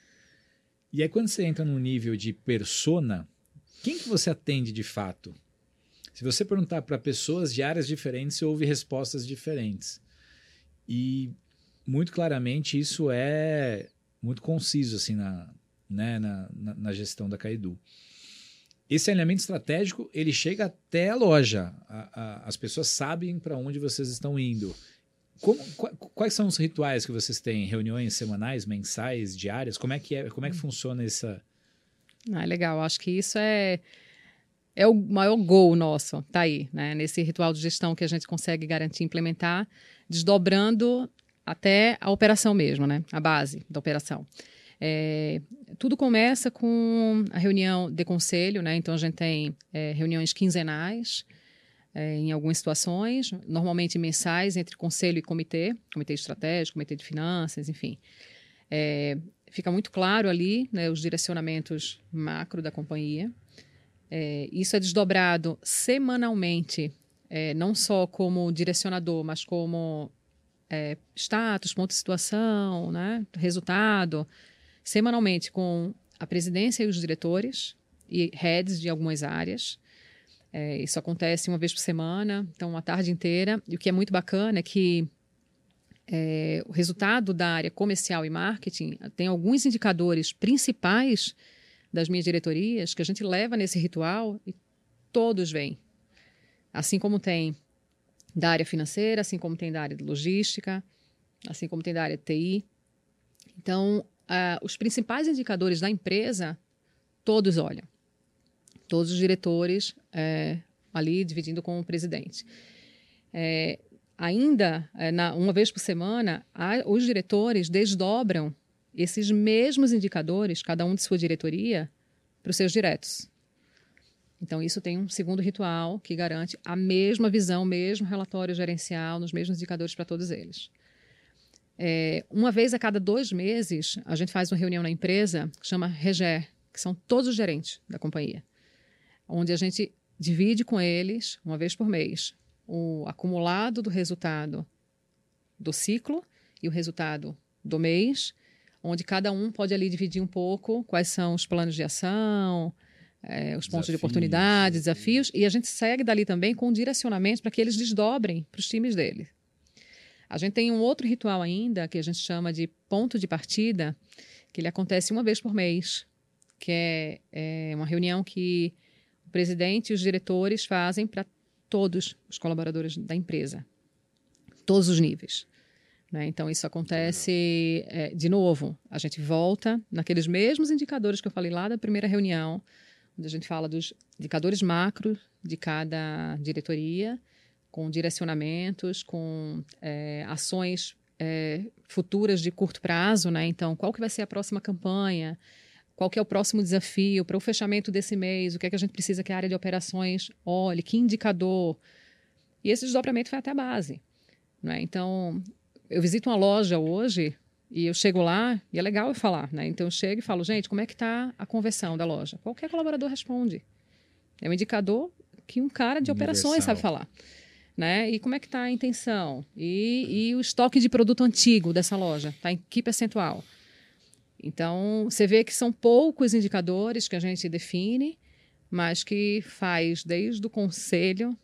E aí, quando você entra num nível de persona, quem que você atende de fato? Se você perguntar para pessoas de áreas diferentes, você ouve respostas diferentes. E, muito claramente, isso é muito conciso assim, na, né, na, na, na gestão da Caidu. Esse alinhamento estratégico, ele chega até a loja. A, a, as pessoas sabem para onde vocês estão indo. Como, quais são os rituais que vocês têm? Reuniões semanais, mensais, diárias? Como é que, é, como é que funciona essa... Ah, legal. Acho que isso é, é o maior goal nosso, tá aí, né? Nesse ritual de gestão que a gente consegue garantir implementar, desdobrando até a operação mesmo, né? A base da operação. É, tudo começa com a reunião de conselho, né? Então a gente tem é, reuniões quinzenais, é, em algumas situações, normalmente mensais, entre conselho e comitê, comitê estratégico, comitê de finanças, enfim. É, fica muito claro ali, né, os direcionamentos macro da companhia. É, isso é desdobrado semanalmente, é, não só como direcionador, mas como é, status, ponto de situação, né, resultado, semanalmente com a presidência e os diretores e heads de algumas áreas. É, isso acontece uma vez por semana, então a tarde inteira. E o que é muito bacana é que é, o resultado da área comercial e marketing tem alguns indicadores principais das minhas diretorias que a gente leva nesse ritual e todos vêm. Assim como tem da área financeira, assim como tem da área de logística, assim como tem da área de T I. Então, uh, os principais indicadores da empresa, todos olham. Todos os diretores é, ali dividindo com o presidente. É, ainda, é, na, uma vez por semana, a, os diretores desdobram esses mesmos indicadores, cada um de sua diretoria, para os seus diretos. Então, isso tem um segundo ritual que garante a mesma visão, o mesmo relatório gerencial, nos mesmos indicadores para todos eles. É, uma vez a cada dois meses, a gente faz uma reunião na empresa que chama REGER, que são todos os gerentes da companhia, onde a gente divide com eles, uma vez por mês, o acumulado do resultado do ciclo e o resultado do mês, onde cada um pode ali dividir um pouco quais são os planos de ação, é, os pontos desafios, de oportunidade, desafios, e a gente segue dali também com direcionamentos para que eles desdobrem para os times dele. A gente tem um outro ritual ainda, que a gente chama de ponto de partida, que ele acontece uma vez por mês, que é, é uma reunião que o presidente e os diretores fazem para todos os colaboradores da empresa, todos os níveis. Né? Então, isso acontece, é, de novo, a gente volta naqueles mesmos indicadores que eu falei lá da primeira reunião, onde a gente fala dos indicadores macro de cada diretoria, com direcionamentos, com é, ações é, futuras de curto prazo. Né? Então, qual que vai ser a próxima campanha? Qual que é o próximo desafio para o fechamento desse mês? O que é que a gente precisa que a área de operações olhe? Que indicador? E esse desdobramento vai até a base. Né? Então, eu visito uma loja hoje e eu chego lá e é legal eu falar. Né? Então, eu chego e falo, gente, como é que está a conversão da loja? Qualquer colaborador responde. É um indicador que um cara de Universal. Operações sabe falar. Né? E como é que está a intenção? E, e o estoque de produto antigo dessa loja? Está em que percentual? Então, você vê que são poucos indicadores que a gente define, mas que faz desde o conselho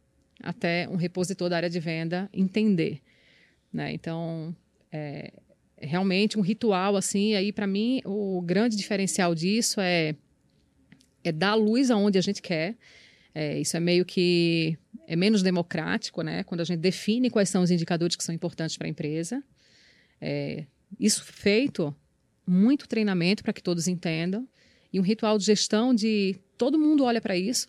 até um repositor da área de venda entender. Né? Então, é realmente um ritual assim. Aí, para mim, o grande diferencial disso é, é dar luz aonde a gente quer. É, isso é meio que é menos democrático, né? Quando a gente define quais são os indicadores que são importantes para a empresa. É, isso feito, muito treinamento para que todos entendam e um ritual de gestão de todo mundo olha para isso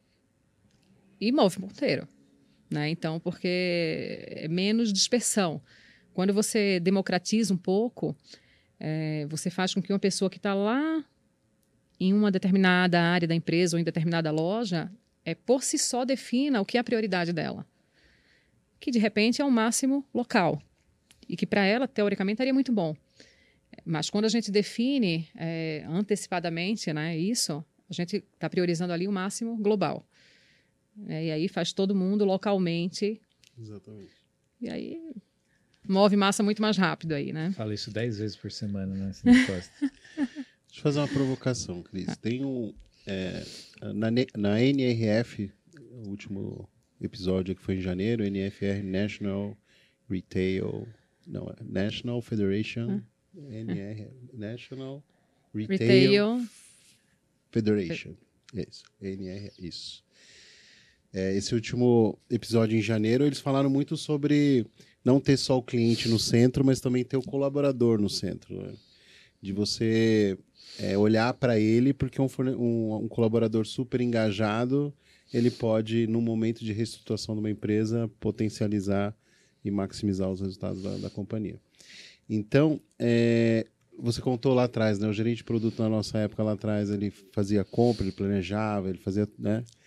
e move o ponteiro. Né? Então, porque é menos dispersão. Quando você democratiza um pouco, é, você faz com que uma pessoa que está lá em uma determinada área da empresa ou em determinada loja, é, por si só defina o que é a prioridade dela. Que, de repente, é o máximo local. E que, para ela, teoricamente, estaria muito bom. Mas, quando a gente define é, antecipadamente, né, isso, a gente está priorizando ali o máximo global. É, e aí faz todo mundo localmente. Exatamente. E aí move massa muito mais rápido aí, né? Fala isso dez vezes por semana, né? Deixa eu fazer uma provocação, Cris. Ah. Tem um... É, na, na N R F, o último episódio que foi em janeiro, N F R, National Retail... Não, National Federation... Ah. N R, National Retail, Retail. Federation. Isso, N R, isso. É, esse último episódio em janeiro, eles falaram muito sobre não ter só o cliente no centro, mas também ter o colaborador no centro. Né? De você é, olhar para ele, porque um, um, um colaborador super engajado, ele pode, no momento de reestruturação de uma empresa, potencializar e maximizar os resultados da, da companhia. Então, é, você contou lá atrás, né? O gerente de produto na nossa época lá atrás, ele fazia compra, ele planejava, ele fazia, né?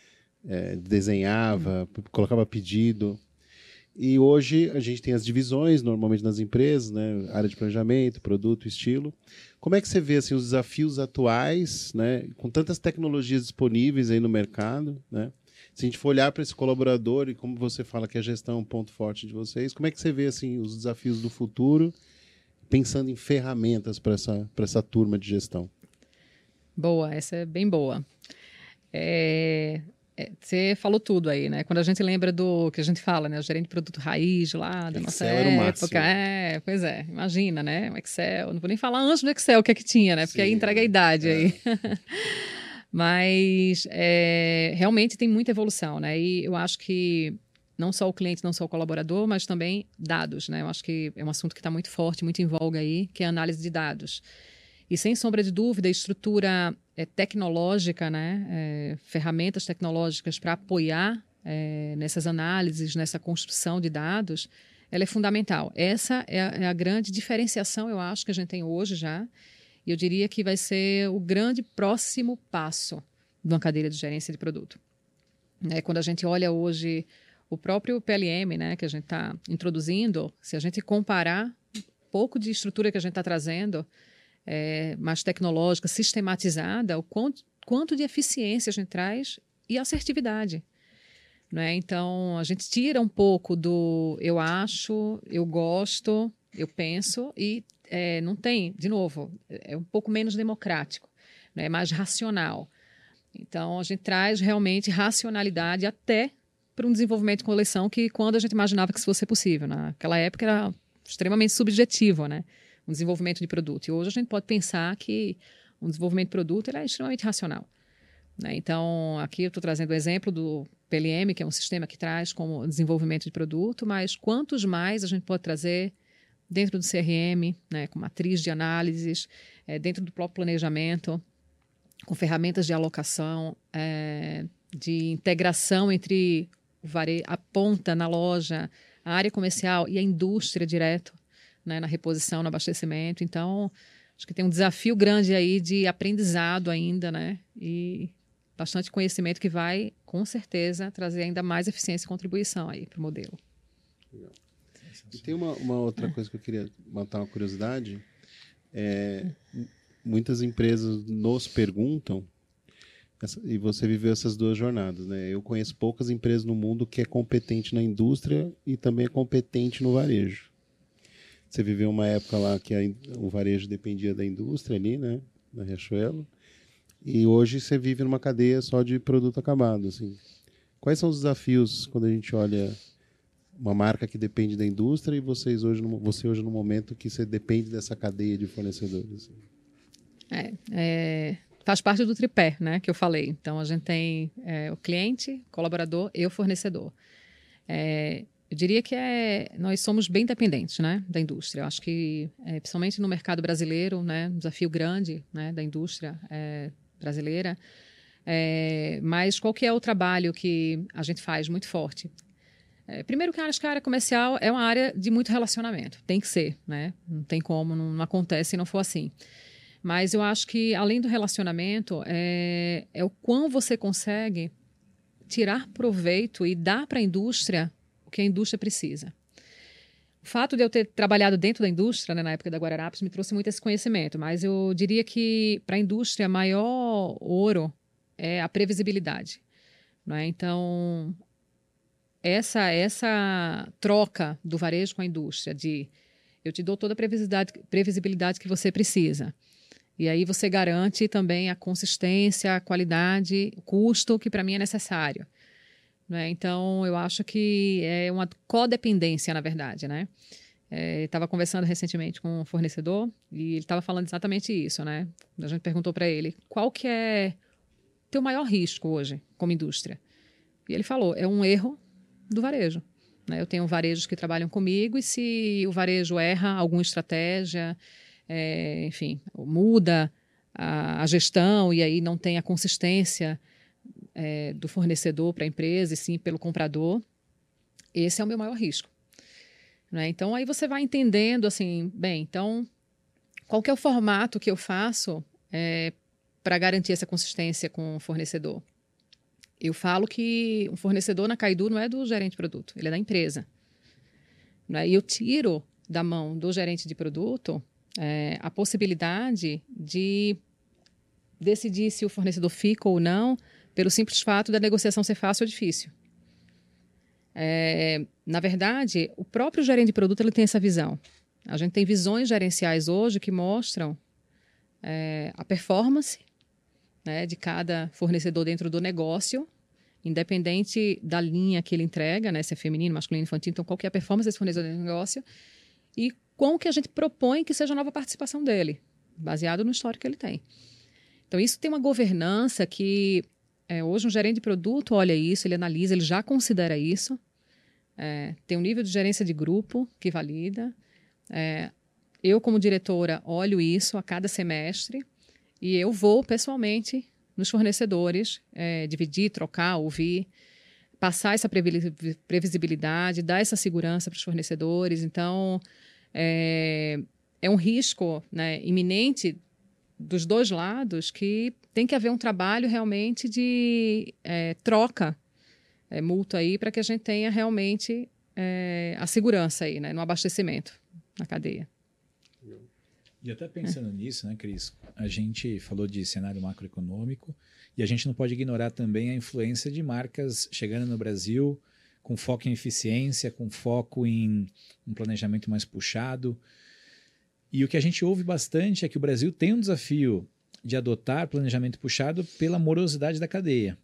é, desenhava, colocava pedido. E hoje a gente tem as divisões, normalmente nas empresas, né? Área de planejamento, produto, estilo. Como é que você vê assim, os desafios atuais, né? Com tantas tecnologias disponíveis aí no mercado, né? Se a gente for olhar para esse colaborador, e como você fala que a gestão é um ponto forte de vocês, como é que você vê assim, os desafios do futuro, pensando em ferramentas para essa, para essa turma de gestão? Boa, essa é bem boa. É... É, você falou tudo aí, né? Quando a gente lembra do que a gente fala, né? O gerente de produto raiz lá da nossa Excel era o máximo. época. É, pois é, imagina, né? O Excel, não vou nem falar antes do Excel o que é que tinha, né? Porque Sim, aí entrega a idade é. aí. Mas é, realmente tem muita evolução, né? E eu acho que não só o cliente, não só o colaborador, mas também dados, né? Eu acho que é um assunto que está muito forte, muito em voga aí, que é a análise de dados. E, sem sombra de dúvida, a estrutura é, tecnológica, né, é, ferramentas tecnológicas para apoiar é, nessas análises, nessa construção de dados, ela é fundamental. Essa é a, é a grande diferenciação, eu acho, que a gente tem hoje já. E eu diria que vai ser o grande próximo passo de uma cadeira de gerência de produto. É, quando a gente olha hoje o próprio P L M, né, que a gente está introduzindo, se a gente comparar um pouco de estrutura que a gente está trazendo, É, mais tecnológica, sistematizada, o quanto, quanto de eficiência a gente traz e assertividade. Né? Então, a gente tira um pouco do eu acho, eu gosto, eu penso e é, não tem, de novo, é um pouco menos democrático, né? É mais racional. Então, a gente traz realmente racionalidade até para um desenvolvimento de coleção que quando a gente imaginava que isso fosse possível. Naquela época era extremamente subjetivo, né? Um desenvolvimento de produto. E hoje a gente pode pensar que um desenvolvimento de produto ele é extremamente racional. Né? Então, aqui eu estou trazendo o exemplo do P L M, que é um sistema que traz como desenvolvimento de produto, mas quantos mais a gente pode trazer dentro do C R M, né, com matriz de análises, é, dentro do próprio planejamento, com ferramentas de alocação, é, de integração entre o vare... a ponta na loja, a área comercial e a indústria direto. Né, na reposição, no abastecimento. Então, acho que tem um desafio grande aí de aprendizado ainda, né? E bastante conhecimento que vai, com certeza, trazer ainda mais eficiência e contribuição aí para o modelo. Legal. E tem uma, uma outra coisa que eu queria matar uma curiosidade. É, muitas empresas nos perguntam, essa, e você viveu essas duas jornadas, né? Eu conheço poucas empresas no mundo que é competente na indústria e também é competente no varejo. Você viveu uma época lá que a, o varejo dependia da indústria ali, né, na Riachuelo, e hoje você vive numa cadeia só de produto acabado, assim. Quais são os desafios quando a gente olha uma marca que depende da indústria e vocês hoje, você hoje no momento que você depende dessa cadeia de fornecedores? É, é, faz parte do tripé, né, que eu falei. Então, a gente tem é, o cliente, colaborador e o fornecedor. É, Eu diria que é, nós somos bem dependentes, né, da indústria. Eu acho que, é, principalmente no mercado brasileiro, né, um desafio grande, né, da indústria é, brasileira. É, mas qual que é o trabalho que a gente faz muito forte? É, primeiro que acho que a área comercial é uma área de muito relacionamento. Tem que ser, né? Não tem como, não, não acontece se não for assim. Mas eu acho que, além do relacionamento, é, é o quão você consegue tirar proveito e dar para a indústria que a indústria precisa. O fato de eu ter trabalhado dentro da indústria, né, na época da Guararapes, me trouxe muito esse conhecimento, mas eu diria que para a indústria, maior ouro é a previsibilidade. Né? Então, essa, essa troca do varejo com a indústria, de eu te dou toda a previsibilidade, previsibilidade que você precisa, e aí você garante também a consistência, a qualidade, o custo que para mim é necessário. Né? Então, eu acho que é uma codependência, na verdade. Né? É, estava conversando recentemente com um fornecedor e ele estava falando exatamente isso. Né? A gente perguntou para ele, qual que é o teu maior risco hoje como indústria? E ele falou, é um erro do varejo. Né? Eu tenho varejos que trabalham comigo e se o varejo erra alguma estratégia, é, enfim, muda a, a gestão e aí não tem a consistência É, do fornecedor para a empresa e sim pelo comprador, esse é o meu maior risco. Né? Então, aí você vai entendendo assim, bem, então, qual que é o formato que eu faço é, para garantir essa consistência com o fornecedor? Eu falo que um fornecedor na Caidu não é do gerente de produto, ele é da empresa. Né? E eu tiro da mão do gerente de produto é, a possibilidade de decidir se o fornecedor fica ou não, pelo simples fato da negociação ser fácil ou difícil. É, na verdade, o próprio gerente de produto ele tem essa visão. A gente tem visões gerenciais hoje que mostram é, a performance, né, de cada fornecedor dentro do negócio, independente da linha que ele entrega, né, se é feminino, masculino, infantil, então qual que é a performance desse fornecedor dentro do negócio e com o que a gente propõe que seja a nova participação dele, baseado no histórico que ele tem. Então, isso tem uma governança que é, hoje um gerente de produto olha isso, ele analisa, ele já considera isso, é, tem um nível de gerência de grupo que valida. É, eu, como diretora, olho isso a cada semestre e eu vou pessoalmente nos fornecedores, é, dividir, trocar, ouvir, passar essa previsibilidade, dar essa segurança para os fornecedores. Então, é, é um risco, né, iminente dos dois lados que tem que haver um trabalho realmente de é, troca é, mútua aí para que a gente tenha realmente é, a segurança aí, né, no abastecimento na cadeia. E até pensando é. nisso, né, Cris? A gente falou de cenário macroeconômico e a gente não pode ignorar também a influência de marcas chegando no Brasil com foco em eficiência, com foco em um planejamento mais puxado. E o que a gente ouve bastante é que o Brasil tem um desafio de adotar planejamento puxado pela morosidade da cadeia.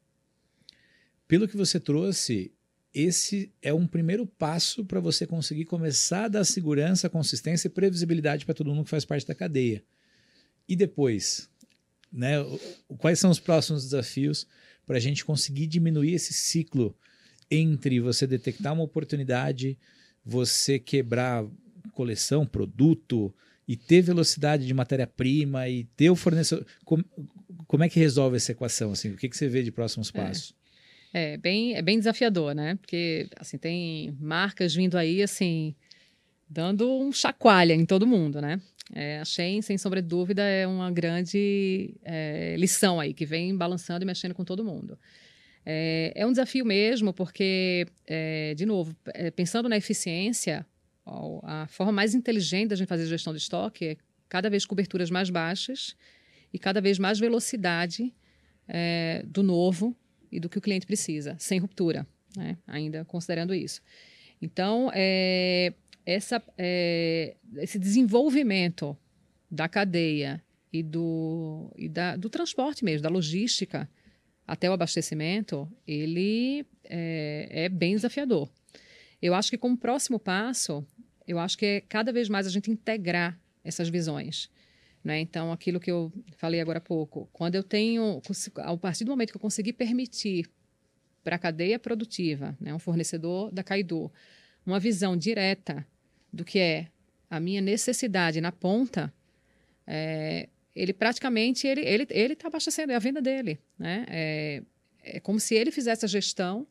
Pelo que você trouxe, esse é um primeiro passo para você conseguir começar a dar segurança, consistência e previsibilidade para todo mundo que faz parte da cadeia. E depois, né, quais são os próximos desafios para a gente conseguir diminuir esse ciclo entre você detectar uma oportunidade, você quebrar coleção, produto e ter velocidade de matéria-prima e ter o fornecedor. Como, como é que resolve essa equação? Assim? O que, que você vê de próximos passos? É. É bem, é bem desafiador, né? Porque assim, tem marcas vindo aí, assim, dando um chacoalha em todo mundo, né? É, a Shein, sem sombra de dúvida, é uma grande é, lição aí, que vem balançando e mexendo com todo mundo. É, é um desafio mesmo, porque, é, de novo, é, pensando na eficiência, ó, a forma mais inteligente da gente fazer gestão de estoque é cada vez coberturas mais baixas e cada vez mais velocidade é, do novo e do que o cliente precisa, sem ruptura, né? Ainda considerando isso. Então, é, essa, é, esse desenvolvimento da cadeia e, do, e da, do transporte mesmo, da logística até o abastecimento, ele é, é bem desafiador. Eu acho que como próximo passo, eu acho que é cada vez mais a gente integrar essas visões. Né? Então, aquilo que eu falei agora há pouco, quando eu tenho, a partir do momento que eu conseguir permitir para a cadeia produtiva, né, um fornecedor da Caidu, uma visão direta do que é a minha necessidade na ponta, é, ele praticamente ele ele ele está abastecendo, é a venda dele, né? É, é como se ele fizesse a gestão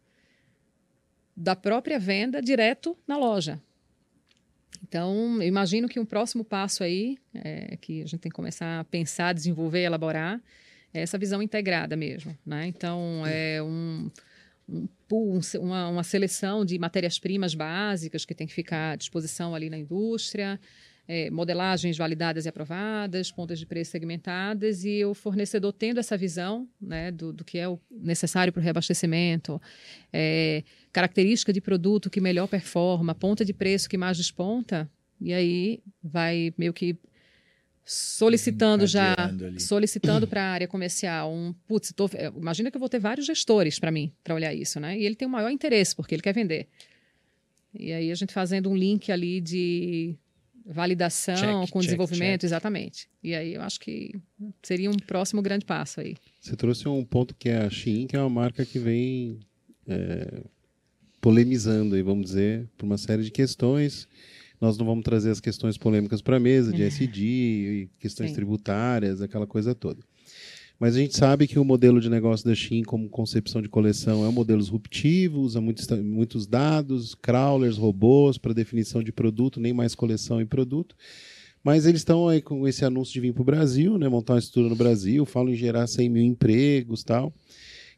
da própria venda direto na loja. Então, eu imagino que um próximo passo aí, é, que a gente tem que começar a pensar, desenvolver, elaborar, é essa visão integrada mesmo, né? Então, é um, um pool, um, uma, uma seleção de matérias-primas básicas que tem que ficar à disposição ali na indústria, é, modelagens validadas e aprovadas, pontas de preço segmentadas e o fornecedor tendo essa visão, né, do, do que é o necessário para o reabastecimento, é, característica de produto que melhor performa, ponta de preço que mais desponta, e aí vai meio que solicitando já, solicitando para a área comercial um, putz, tô, imagina que eu vou ter vários gestores para mim, para olhar isso, né? E ele tem o maior interesse, porque ele quer vender. E aí a gente fazendo um link ali de validação check, com check, desenvolvimento, check. Exatamente. E aí eu acho que seria um próximo grande passo aí. Você trouxe um ponto que é a Shein, que é uma marca que vem é, polemizando, aí, vamos dizer, por uma série de questões. Nós não vamos trazer as questões polêmicas para a mesa, de S D, e questões Sim. tributárias, aquela coisa toda. Mas a gente sabe que o modelo de negócio da Shein, como concepção de coleção, é um modelo disruptivo, usa muitos, muitos dados, crawlers, robôs para definição de produto, nem mais coleção e produto. Mas eles estão aí com esse anúncio de vir para o Brasil, né, montar uma estrutura no Brasil, falam em gerar cem mil empregos e tal.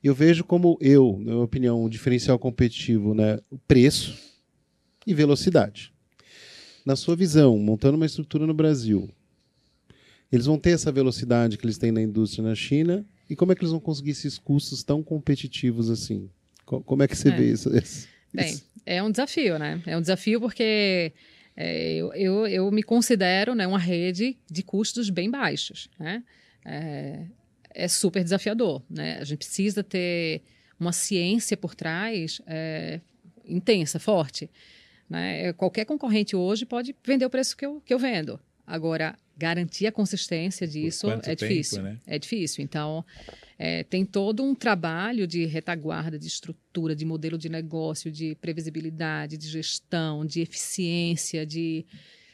Eu vejo como eu, na minha opinião, um diferencial competitivo, né, o preço e velocidade. Na sua visão, montando uma estrutura no Brasil, eles vão ter essa velocidade que eles têm na indústria na China, e como é que eles vão conseguir esses custos tão competitivos assim? Como é que você é. vê isso? isso? Bem, é um desafio, né? É um desafio porque é, eu, eu, eu me considero, né, uma rede de custos bem baixos, né? É, é super desafiador, né? A gente precisa ter uma ciência por trás é, intensa, forte, né? Qualquer concorrente hoje pode vender o preço que eu, que eu vendo. Agora, garantir a consistência disso é difícil. Tempo, né? É difícil. Então, é, tem todo um trabalho de retaguarda, de estrutura, de modelo de negócio, de previsibilidade, de gestão, de eficiência, de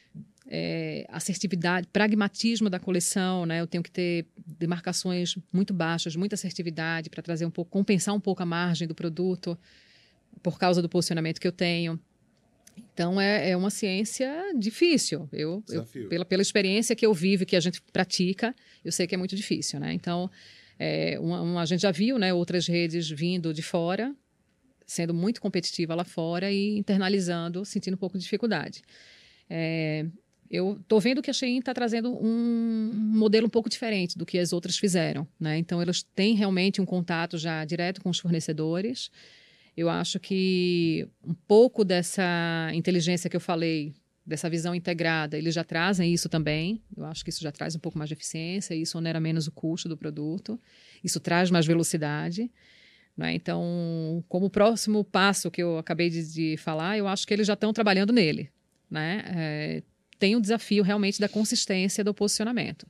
é, assertividade, pragmatismo da coleção, né? Eu tenho que ter demarcações muito baixas, muita assertividade para trazer um pouco, compensar um pouco a margem do produto por causa do posicionamento que eu tenho. Então, é, é uma ciência difícil. Eu, eu, pela, pela experiência que eu vivo e que a gente pratica, eu sei que é muito difícil, né? Então, é, uma, uma, a gente já viu, né, outras redes vindo de fora, sendo muito competitiva lá fora e internalizando, sentindo um pouco de dificuldade. É, eu estou vendo que a Shein está trazendo um, um modelo um pouco diferente do que as outras fizeram, né? Então, elas têm realmente um contato já direto com os fornecedores. Eu acho que um pouco dessa inteligência que eu falei, dessa visão integrada, eles já trazem isso também. Eu acho que isso já traz um pouco mais de eficiência, isso onera menos o custo do produto, isso traz mais velocidade, né? Então, como próximo passo que eu acabei de, de falar, eu acho que eles já estão trabalhando nele, né? É, tem o desafio realmente da consistência do posicionamento,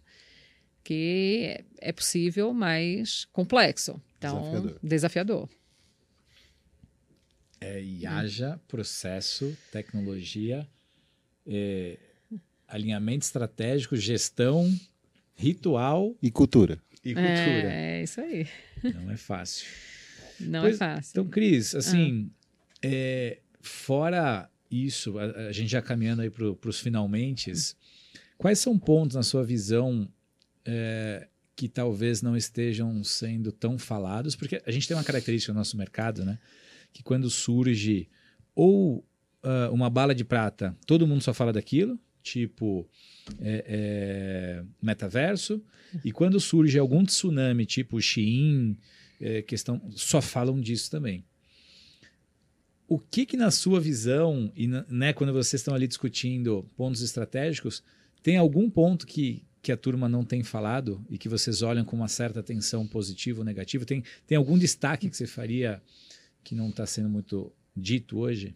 que é possível, mas complexo. Então, desafiador. desafiador. É, e haja processo, tecnologia, é, alinhamento estratégico, gestão, ritual... E cultura. E cultura. É, é isso aí. Não é fácil. Não pois, é fácil. Então, Cris, assim, ah. é, fora isso, a, a gente já caminhando aí para os finalmentes, quais são pontos na sua visão é, que talvez não estejam sendo tão falados? Porque a gente tem uma característica no nosso mercado, né? Que quando surge ou uh, uma bala de prata, todo mundo só fala daquilo, tipo é, é, metaverso, e quando surge algum tsunami, tipo Shein, é, questão, só falam disso também. O que que na sua visão, e na, né, quando vocês estão ali discutindo pontos estratégicos, tem algum ponto que, que a turma não tem falado e que vocês olham com uma certa atenção positiva ou negativa? Tem, tem algum destaque que você faria que não está sendo muito dito hoje?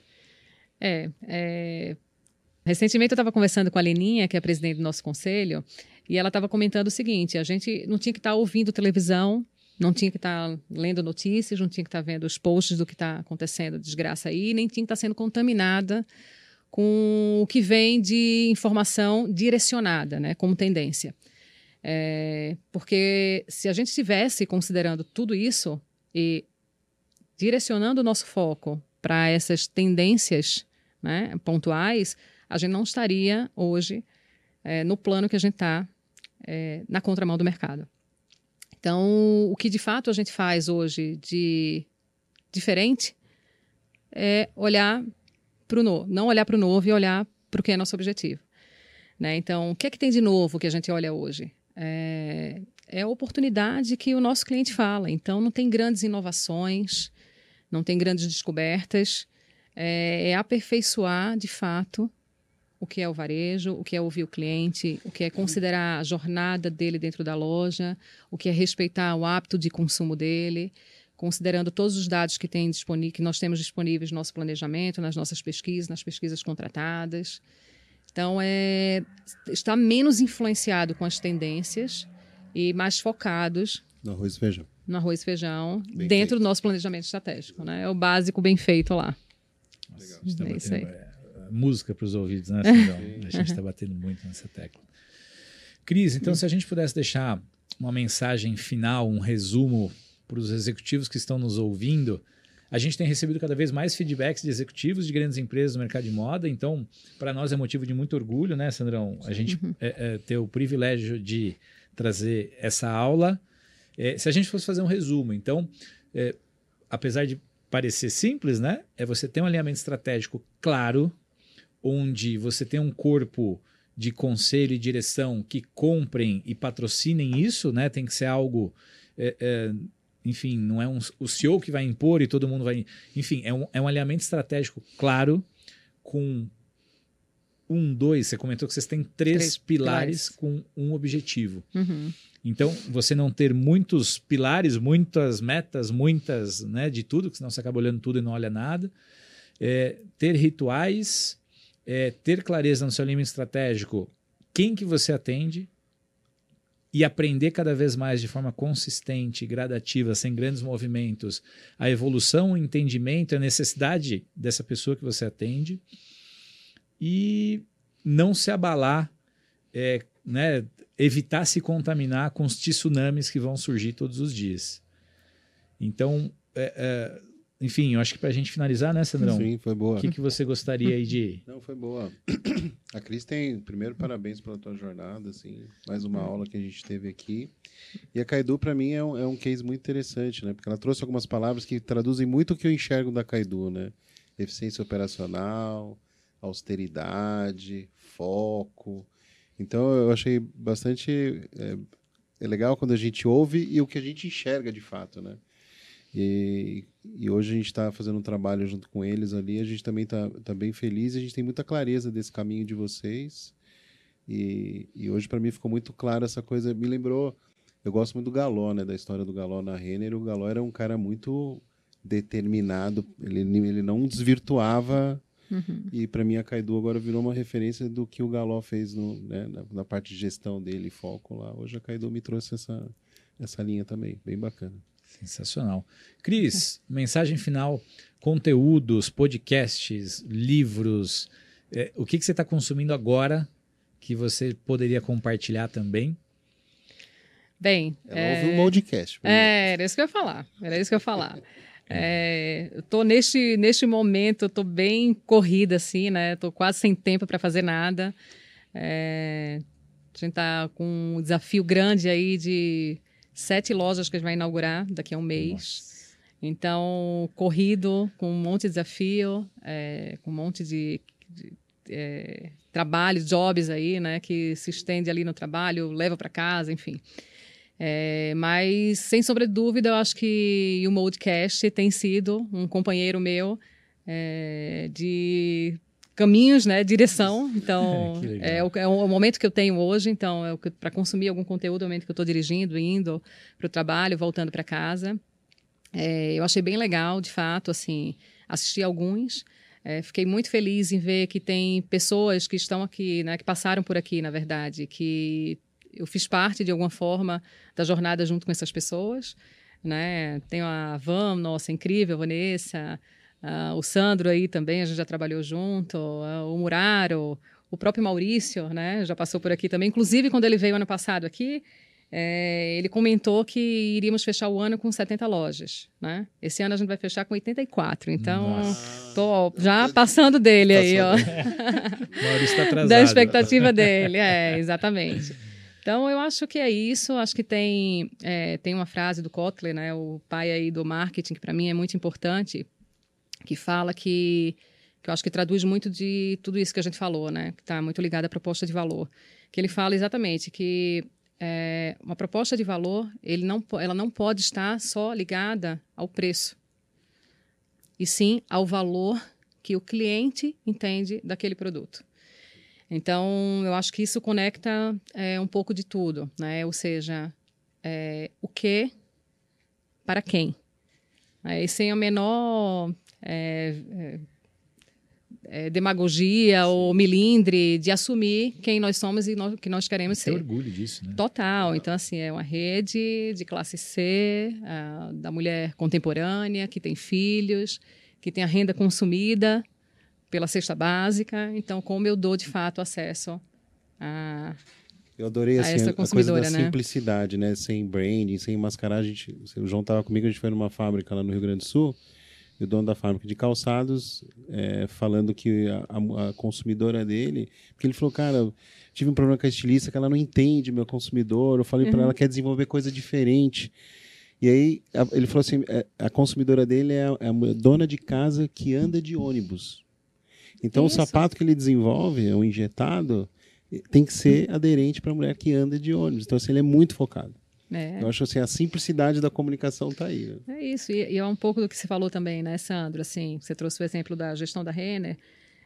É, é... Recentemente eu estava conversando com a Leninha, que é a presidente do nosso conselho, e ela estava comentando o seguinte: a gente não tinha que estar tá ouvindo televisão, não tinha que estar tá lendo notícias, não tinha que estar tá vendo os posts do que está acontecendo, desgraça aí, nem tinha que estar tá sendo contaminada com o que vem de informação direcionada, né, como tendência. É... Porque se a gente estivesse considerando tudo isso e direcionando o nosso foco para essas tendências, né, pontuais, a gente não estaria hoje é, no plano que a gente está é, na contramão do mercado. Então, o que de fato a gente faz hoje de diferente é olhar para o novo, não olhar para o novo e olhar para o que é nosso objetivo, né? Então, o que é que tem de novo que a gente olha hoje? É, é a oportunidade que o nosso cliente fala. Então, não tem grandes inovações, não tem grandes descobertas, é, é aperfeiçoar, de fato, o que é o varejo, o que é ouvir o cliente, o que é considerar a jornada dele dentro da loja, o que é respeitar o hábito de consumo dele, considerando todos os dados que, tem disponível, que nós temos disponíveis no nosso planejamento, nas nossas pesquisas, nas pesquisas contratadas. Então, é, está menos influenciado com as tendências e mais focados no arroz e feijão. No arroz e feijão, bem feito. dentro do nosso planejamento estratégico, né? É o básico bem feito lá. Legal. Tá é isso aí. É, música para os ouvidos, né? A gente está batendo muito nessa tecla. Cris, então, se a gente pudesse deixar uma mensagem final, um resumo para os executivos que estão nos ouvindo. A gente tem recebido cada vez mais feedbacks de executivos de grandes empresas do mercado de moda, então, para nós é motivo de muito orgulho, né, Sandrão? A gente uhum. é, é, ter o privilégio de trazer essa aula É, se a gente fosse fazer um resumo, então, é, apesar de parecer simples, né? É você ter um alinhamento estratégico claro, onde você tem um corpo de conselho e direção que comprem e patrocinem isso, né? Tem que ser algo, é, é, enfim, não é um, o C E O que vai impor e todo mundo vai... Enfim, é um, é um alinhamento estratégico claro com um, dois, você comentou que vocês têm três, três pilares, pilares com um objetivo. Uhum. Então, você não ter muitos pilares, muitas metas, muitas, né, de tudo, que senão você acaba olhando tudo e não olha nada. É, ter rituais, é, ter clareza no seu alinhamento estratégico, quem que você atende e aprender cada vez mais de forma consistente, gradativa, sem grandes movimentos, a evolução, o entendimento, a necessidade dessa pessoa que você atende e não se abalar, é, né, evitar se contaminar com os tsunamis que vão surgir todos os dias. Então, é, é, enfim, eu acho que para a gente finalizar, né, Sandrão? Sim, foi boa. O que, que você gostaria aí de... Não, foi boa. A Cris tem, primeiro, parabéns pela tua jornada, assim, mais uma aula que a gente teve aqui. E a Kaidu, para mim, é um, é um case muito interessante, né? Porque ela trouxe algumas palavras que traduzem muito o que eu enxergo da Kaidu, né? Eficiência operacional, austeridade, foco. Então, eu achei bastante é, é legal quando a gente ouve e o que a gente enxerga de fato, né? E, e hoje a gente está fazendo um trabalho junto com eles ali, a gente também está tá bem feliz, a gente tem muita clareza desse caminho de vocês. E, e hoje, para mim, ficou muito claro essa coisa. Me lembrou, eu gosto muito do Galó, né? Da história do Galó na Renner. O Galó era um cara muito determinado, ele, ele não desvirtuava. Uhum. E para mim a Kaidu agora virou uma referência do que o Galó fez no, né, na, na parte de gestão dele, foco lá. Hoje a Kaidu me trouxe essa, essa linha também, bem bacana. Sensacional. Cris, mensagem final, conteúdos, podcasts, livros, é, o que, que você está consumindo agora que você poderia compartilhar também? Bem, Ela é... ouviu um podcast. É, era isso que eu ia falar, era isso que eu ia falar. É, eu tô neste, neste momento, eu tô bem corrida, assim, né? Tô quase sem tempo para fazer nada. É, a gente tá com um desafio grande aí de sete lojas que a gente vai inaugurar daqui a um mês. Nossa. Então, corrido, com um monte de desafio, é, com um monte de, de é, trabalho, jobs aí, né? Que se estende ali no trabalho, leva para casa, enfim. É, mas, sem sombra de dúvida, eu acho que o Moldcast tem sido um companheiro meu é, de caminhos, né, direção. Então, é, o, é o momento que eu tenho hoje. Então, é para consumir algum conteúdo, é o momento que eu estou dirigindo, indo para o trabalho, voltando para casa. É, eu achei bem legal, de fato, assim, assisti alguns. É, fiquei muito feliz em ver que tem pessoas que estão aqui, né, que passaram por aqui, na verdade, que... eu fiz parte, de alguma forma, da jornada junto com essas pessoas, né? Tenho a Vam, nossa, incrível, a Vanessa, uh, o Sandro aí também, a gente já trabalhou junto, uh, o Muraro, o próprio Maurício, né? Já passou por aqui também. Inclusive, quando ele veio ano passado aqui, é, ele comentou que iríamos fechar o ano com setenta lojas, né? Esse ano a gente vai fechar com oitenta e quatro, então estou já passando dele tá aí, ó. Maurício tá atrasado. Da expectativa dele, é, exatamente. Então, eu acho que é isso. Acho que tem, é, tem uma frase do Kotler, né, o pai aí do marketing, que para mim é muito importante, que fala que, que eu acho que traduz muito de tudo isso que a gente falou, né, que está muito ligado à proposta de valor. Que ele fala exatamente que é, uma proposta de valor, ele não, ela não pode estar só ligada ao preço, e sim ao valor que o cliente entende daquele produto. Então, eu acho que isso conecta é, um pouco de tudo, né? Ou seja, é, o que para quem. É, e sem a menor é, é, é, demagogia Sim. ou milindre de assumir quem nós somos e o que nós queremos ser. Tem orgulho disso, né? Total. Então, assim, é uma rede de classe C, a, da mulher contemporânea, que tem filhos, que tem a renda consumida pela cesta básica. Então, como eu dou, de fato, acesso a, eu adorei, assim, a essa a coisa da né? simplicidade, né? Sem branding, sem mascaragem. O João estava comigo, a gente foi numa fábrica lá no Rio Grande do Sul, e o dono da fábrica de calçados é, falando que a, a, a consumidora dele... Porque ele falou, cara, eu tive um problema com a estilista que ela não entende meu consumidor. Eu falei uhum. para ela que quer desenvolver coisa diferente. E aí a, ele falou assim, a, a consumidora dele é a, é a dona de casa que anda de ônibus. Então Isso. o sapato que ele desenvolve, o injetado, tem que ser aderente para a mulher que anda de ônibus. Então assim, ele é muito focado. É. Eu acho assim, a simplicidade da comunicação está aí. Né? É isso, e, e é um pouco do que você falou também, né, Sandro? Assim, você trouxe o exemplo da gestão da Renner,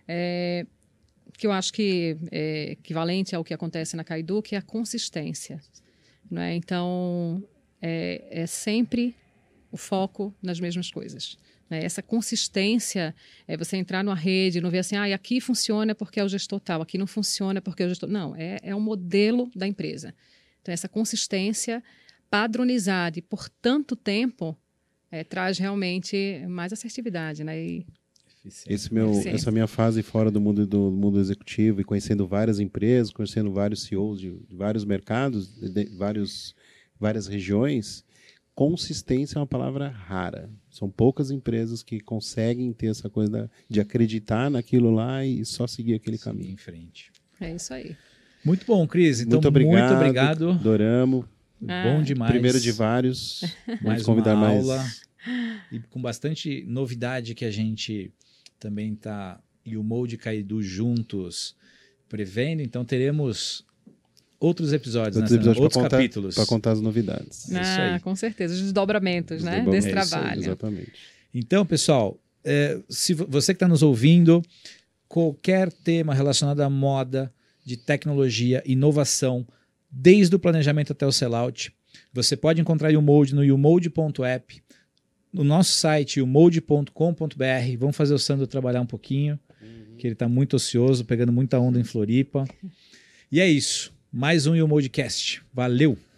é, que eu acho que é equivalente ao que acontece na Caidu, que é a consistência. Não é? Então, é, é sempre o foco nas mesmas coisas. Né? Essa consistência é você entrar numa rede e não ver assim, ah, aqui funciona porque é o gestor tal, aqui não funciona porque é o gestor... Não, é, é um modelo da empresa. Então, essa consistência padronizada e por tanto tempo é, traz realmente mais assertividade, né? E Esse meu, essa minha fase fora do mundo, do mundo executivo e conhecendo várias empresas, conhecendo vários C E Os de, de vários mercados, de, de vários, várias regiões, consistência é uma palavra rara. São poucas empresas que conseguem ter essa coisa da, de acreditar naquilo lá e só seguir aquele Sim, caminho. Em frente. É isso aí. Muito bom, Cris. Então, muito obrigado. Muito obrigado. Adoramos. Ah, bom demais. Primeiro de vários. Mais convidar uma mais. aula. E com bastante novidade que a gente também está, e o Mold e Caidu juntos prevendo. Então, teremos outros episódios, outros, né, episódios outros contar, capítulos. Para contar as novidades. Ah, Isso aí. Com certeza. Os desdobramentos, Os né, desse trabalho. Isso, exatamente. Então, pessoal, é, se você que está nos ouvindo, qualquer tema relacionado à moda, de tecnologia, inovação, desde o planejamento até o sellout, você pode encontrar o YouMold no youmold ponto app, no nosso site youmold ponto com ponto b r. Vamos fazer o Sandro trabalhar um pouquinho, uhum. que ele está muito ocioso, pegando muita onda em Floripa. E é isso. Mais um YouMoldcast. Valeu!